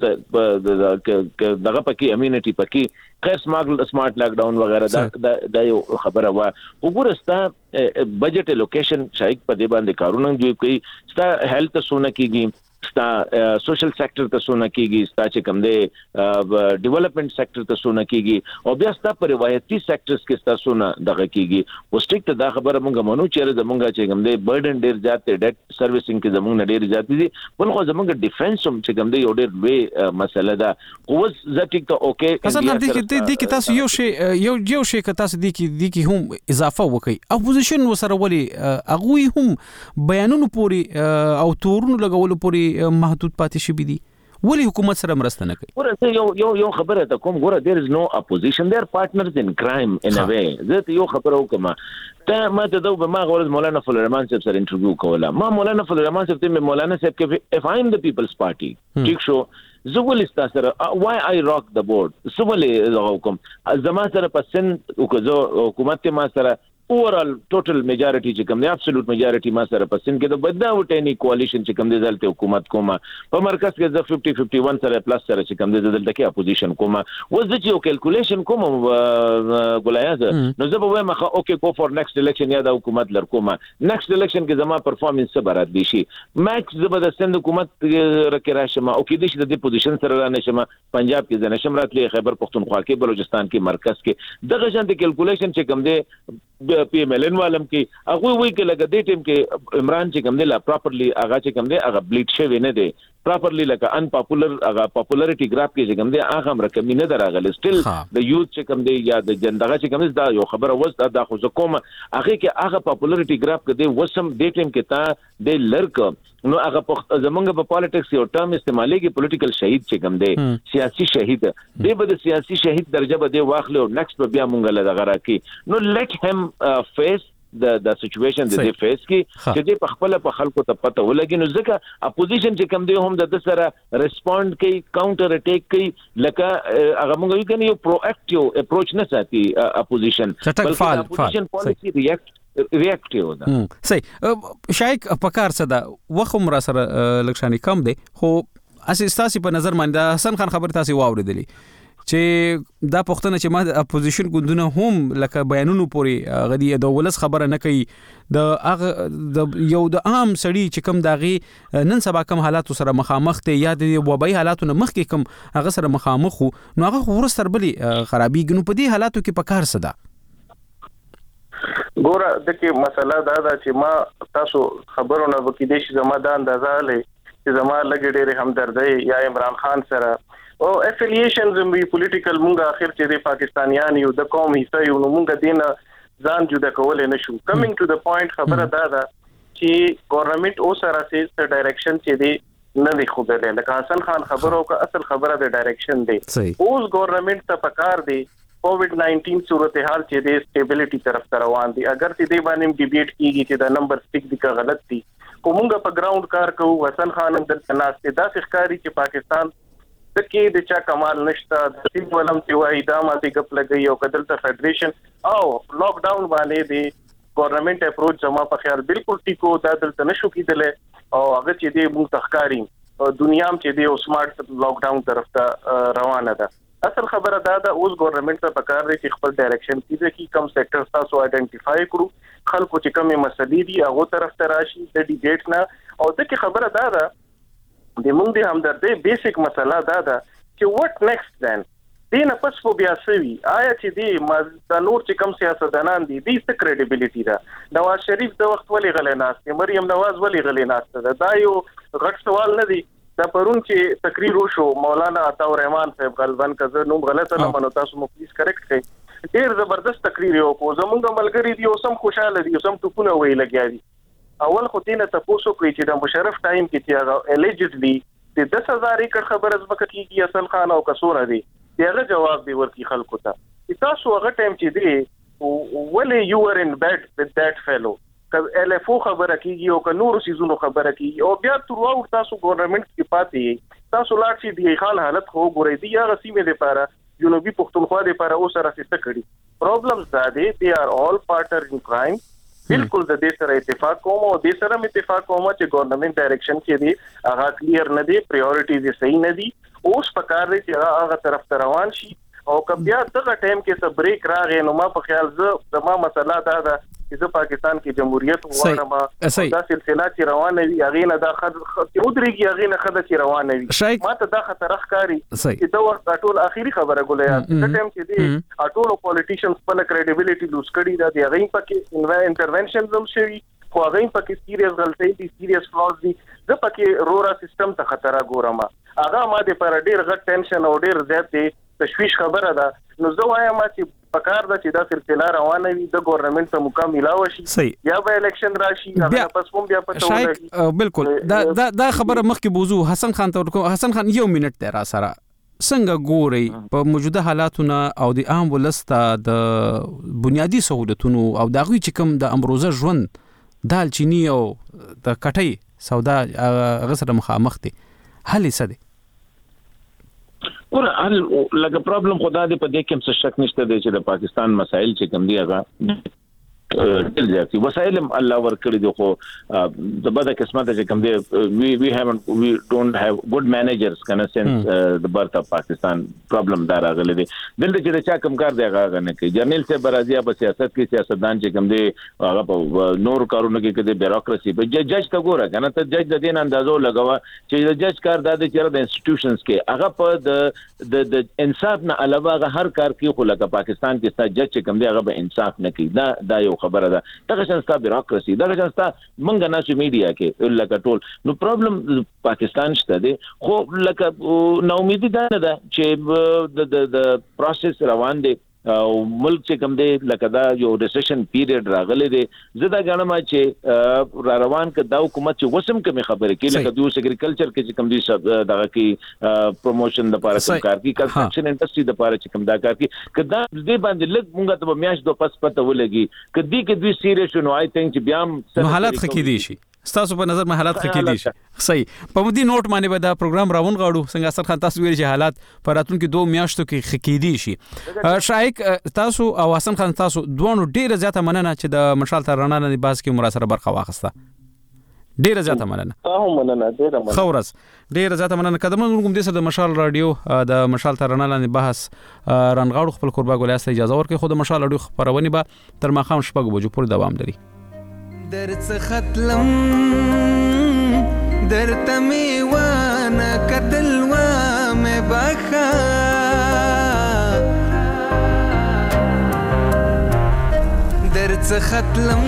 د دغه پکې امینټي پکې خیر سمارټ سمارټ لاک ډاون وغیرہ دا دا یو خبره وا وګورستا بجټ الوکیشن شایک په دې باندې کارونه دی کوي ستا هیلث سونه کیږي ستا سوشل سېکټر ته سونه کیږي ستا چې کوم دی ډیولپمنٹ سېکټر ته سونه کیږي او بیا ستا په روایتي سېکټرز کې ستا سونه دغه کیږي او سټریکټ دا خبره مونږه مونږ چیرې زمونږه چې کوم دی برډن ډیر زیات دی ډیټ سروسینګ کې زمونږ ډیر زیات دي بل خو زمونږ ډیفنس هم چې کوم دی یو ډیر لوی مسله ده او ځکه ته اوکې اصل دې کې دې کې تاسو یو شی یو یو شی که تاسو دې کې دې کې هم اضافه وکړي اپوزیشن وسره ولي هغه هم بیانونو پوری او تورونو لګولو پوری محدود پاتې شي دي ولی حکومت سره مرسته نه کوي ورته یو یو یو خبره ته کوم ګوره there is no opposition they are partners in crime in a way زه یو خبره وکم ته ما ته دوه ما غوړ مولانا فضل الرحمن صاحب سره انټرویو کوله ما مولانا فضل الرحمن صاحب ته مولانا صاحب کې if I am the people's party ٹھیک شو زه ولې ستاسو سره why I rock the board زه ولې حکم زما سره پسند او که حکومت ما سره overall total majority چې کوم دی absolute majority ما سره پسند کې د without any coalition چې کوم دی دلته حکومت کومه په مرکز کې د fifty fifty-one سره پلس سره چې کوم دی دلته کې اپوزیشن کومه وځي چې کیلکولیشن کوم ګولایاز نو زه به وایم خو اوکې go for next election یا د حکومت لر کومه next election کې زما پرفورمنس سبرات دي شي ماکس زه به د سند حکومت رکه راشم او کې د دې پوزیشن سره را نشم پنجاب کې د نشم راتلی خیبر پختونخوا کې بلوچستان کې مرکز کې دغه شان د کیلکولیشن چې کوم دی پی ایم ایل ان والم کې هغه وی کې لګا دې ټیم کې عمران چې کوم دی لا پراپرلی هغه چې کوم دی هغه بلیډ شوی نه دی پراپرلی لکه ان پاپولر هغه پاپولریټي ګراف کې چې کوم دی هغه هم رقم نه دراغلی سټیل د یوث چې کوم دی یا د جندغه چې کوم دی دا یو خبره وځه دا خو کوم هغه کې هغه پاپولریټي ګراف کې دی وسم دې ټیم کې تا د لړک نو هغه زمونږ په پالیټکس یو ټرم استعمالېږي پولیټیکل شهید چې کوم دی سیاسي شهید دی به د سیاسي شهید درجه به دی واخلو نیکسټ به بیا مونږ له دغه راکې نو لیټ هم فیس د د سچويشن د دې فیس کې چې دې په خپل په خلکو ته پته ولګي نو ځکه اپوزیشن چې کوم دی هم د سره ریسپونډ کوي کاونټر اٹیک کوي لکه هغه موږ یو کنه یو پرواکټیو اپروچ نه ساتي اپوزیشن بلکې اپوزیشن پالیسی ریاکټ ریاکټیو ده صحیح شایک پکار صدا وخم را سره لکشانی کم دی خو اساس په نظر باندې حسن خان خبر تاسو واوریدلی چې دا پښتنه چې ما د اپوزیشن ګوندونه هم لکه بیانونو پوري غدي د ولس خبره نه کوي د هغه د یو د عام سړی چې کم داغي نن سبا کم حالات سره مخامخ ته یا د وبای حالاتو نه مخکې کم هغه سره مخامخ نو هغه ورستر بلی خرابي ګنو په دې حالاتو کې پکار صدا ګوره دغه مسله دا ده چې ما تاسو خبرونه وکړي د زما د اندازه لې چې زما لګې ډېر همدردی یا عمران خان سره او افیلیشنز وی پولیټیکل مونږه اخر چې د پاکستانیان یو د قوم حصہ یو مونږه دینه ځان جدا کول نه شو کمینګ ټو د پوینټ خبره دا ده چې ګورنمنت او سره سي ډایرکشن چې دی نه دی خو به لکه حسن خان خبرو کا اصل خبره د ډایرکشن دی اوس ګورنمنت ته پکار دی کووډ نائنٹین صورتحال چې دی سټیبিলিټي طرف ته روان دي اگر چې دی باندې ډیبیټ کیږي چې دا نمبر سټیک دی کا غلط دي کومګه په ګراوند کار کوو حسن خان هم د تناسته دا ښکاری چې پاکستان تکي د چا کمال نشته د سیم ولم چې وای دا ماته کپ لګي او کدل ته فدریشن او لاک ډاون باندې دی ګورنمنت اپروچ زما په خیال بالکل ټیکو دا دلته نشو کیدله او هغه چې دی موږ تخکاری دنیا هم چې دی او سمارټ لاک ډاون طرف ته روانه ده اصل خبره دا ده اوس ګورنمنت ته پکار دی چې خپل ډایرکشن کیږي چې کم سېکټر تاسو آئیډنټیفای کړو خلکو چې کومه مسلې دي هغه طرف ته راشي د ډیبیټ نه او دغه خبره دا ده د مونږ د همدردی بیسیک مسله دا ده چې وات نیکسټ دین دینه پس په بیا سوي آیا چې دی د نور چې کم سیاستدانان دي د ست کریډیبিলিټی ده نواز شریف د وخت ولې غلې ناست مریم نواز ولې غلې ناست دا یو غټ سوال نه دی دا پرون چې تقریر وشو مولانا عطا الرحمن صاحب غلبن کزه نوم غلط نه منو تاسو مو پلیز کریکټ کړئ ډیر زبردست تقریر یو کو زمونږ ملګری دی او سم خوشاله دي او سم ټکونه وی لګیا دي اول خو دینه تاسو کوي چې د مشرف ټایم کې چې هغه الیجیډلی د دس هزار ایکړ خبره زبکه کیږي اصل خان او کسوره دی دغه جواب دی ورکی خلکو ته تاسو هغه ټایم چې دی ولې یو ار ان بیډ وذ دیٹ فیلو ک ال اف او خبره کیږي او ک نور سيزونو خبره کیږي او بیا ترواو تاسو ګورنمنت کې پاتې تاسو لاړ شي دی خان حالت خو ګورې دی هغه سیمه لپاره جنوبي پښتونخوا لپاره او سره څه کړي پرابلمز دا دي دي ار اول پارټنر ان کرایم بالکل د دې سره اتفاق کوم او د سره اتفاق کوم چې ګورنمنت ډایرکشن کې دی هغه کلیر نه دی پریورټیز یې صحیح نه دي اوس پکار دی چې هغه طرف ته روان شي او کبیا دغه ټایم کې څه بریک راغی نو ما په خیال زه زما مسله دا ده چې زه پاکستان کې جمهوریت وغواړم دا سلسله چې روانه وي هغه نه دا خد ودرېږي هغه نه خد چې روانه وي ما ته دا خطر ښکاری چې دا وخت ټول اخیری خبره ګولیا د ټایم کې دی ټول پولیټیشنز په کریډیبিলিټي لوز کړي دا دی هغه پکې انټرونشن زم شوی خو هغه پکې سیریس غلطۍ دي سیریس فلاز دي زه پکې رورا سیستم ته خطر ګورم هغه ما د پر ډیر غټ ټینشن او ډیر زیات دی تشویش خبره ده نو زه وایم چې پکار ده چې دا سلسله روانه وي د ګورنمنت ته مقام ملاوي شي یا به الیکشن راشي هغه پس کوم بیا پته ولګي بالکل دا دا دا خبره مخکې بوزو حسن خان ته ورکو حسن خان یو منټ دی را سره څنګه ګوري په موجوده حالاتونه او د عام ولسته د بنیادی سہولتونو او د غوي چې کوم د امروزه ژوند دال چینی او د کټي سودا غسر مخامخ دي حل یې څه دی ور هل لکه پرابلم خدا دې په دې کې څه شک نشته دی چې د پاکستان مسایل چې کوم دی هغه ډېر زیات وسایل الله ورکړي دي خو د بده قسمت چې کوم دی وی وی هاونت وی ډونټ هاف ګډ مینیجرز کنه سنس د برت اف پاکستان پرابلم دار غلې دي دلته چې چا کم کار دی هغه نه کوي جرنل سے برازیا په سیاست کې سیاستدان چې کوم دی هغه په نور کارونه کې کده بیوروکراسي په جج ته ګوره کنه ته جج د دین اندازو لګوا چې د جج کار د چیرې د انسټیټیوشنز کې هغه په د د انصاف نه علاوه هغه هر کار کې خو لکه پاکستان کې ستا جج چې کوم دی هغه به انصاف نه کوي دا دا یو خبره ده دغه شانستا بیوروکراسي دغه شانستا مونږ نه چې میډیا کې لکه ټول نو پرابلم پاکستان شته دی خو لکه نو امیدي ده نه ده چې د د پروسس روان دی او ملک چې کوم دی لکه دا یو ریسیشن پیریډ راغلی دی زدا غنما چې را روان ک دا حکومت چې وسم کوم خبره کې لکه دوی اګریکلچر کې چې کوم دی دغه کې پروموشن د لپاره کار کوي کنسټرکشن انډستری د لپاره چې کوم دا کار کوي کدا دې باندې لږ مونږ ته میاش دو پس پته ولګي کدی کې دوی سیریس نو آی تھنک چې بیا حالات خکې دي شي ستاسو په نظر حالات خکې دي شي صحیح په مودي نوٹ باندې به دا پروګرام راون غاړو څنګه اثر خان تاسو ویل چې حالات په راتلونکو دوه میاشتو کې خکې دي شي شایق تاسو او حسن خان تاسو دوه ډیره زیاته مننه چې د مشال ترانه نه باز کې مراسله برخه واخسته ډیره زیاته مننه تاسو مننه ډیره مننه خورس ډیره زیاته مننه قدمن کوم د سره د مشال رادیو د مشال ترانه لاندې بحث رنغاړو خپل قربا ګولاسته اجازه ورکړي خو د مشال رادیو خبرونه به تر ماخام شپږ بجو پورې دوام لري درڅ ختلم درته میوانه کتل و مې بخا درڅ ختلم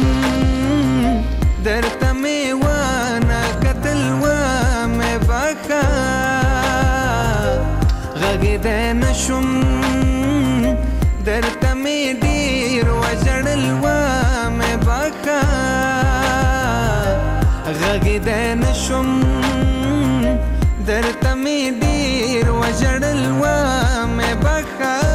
درته می وانه قتل و می بخا غږیدای نشم درته می ډیر وژړل و می بخا غږیدای نشم درته می ډیر وژړل و می بخا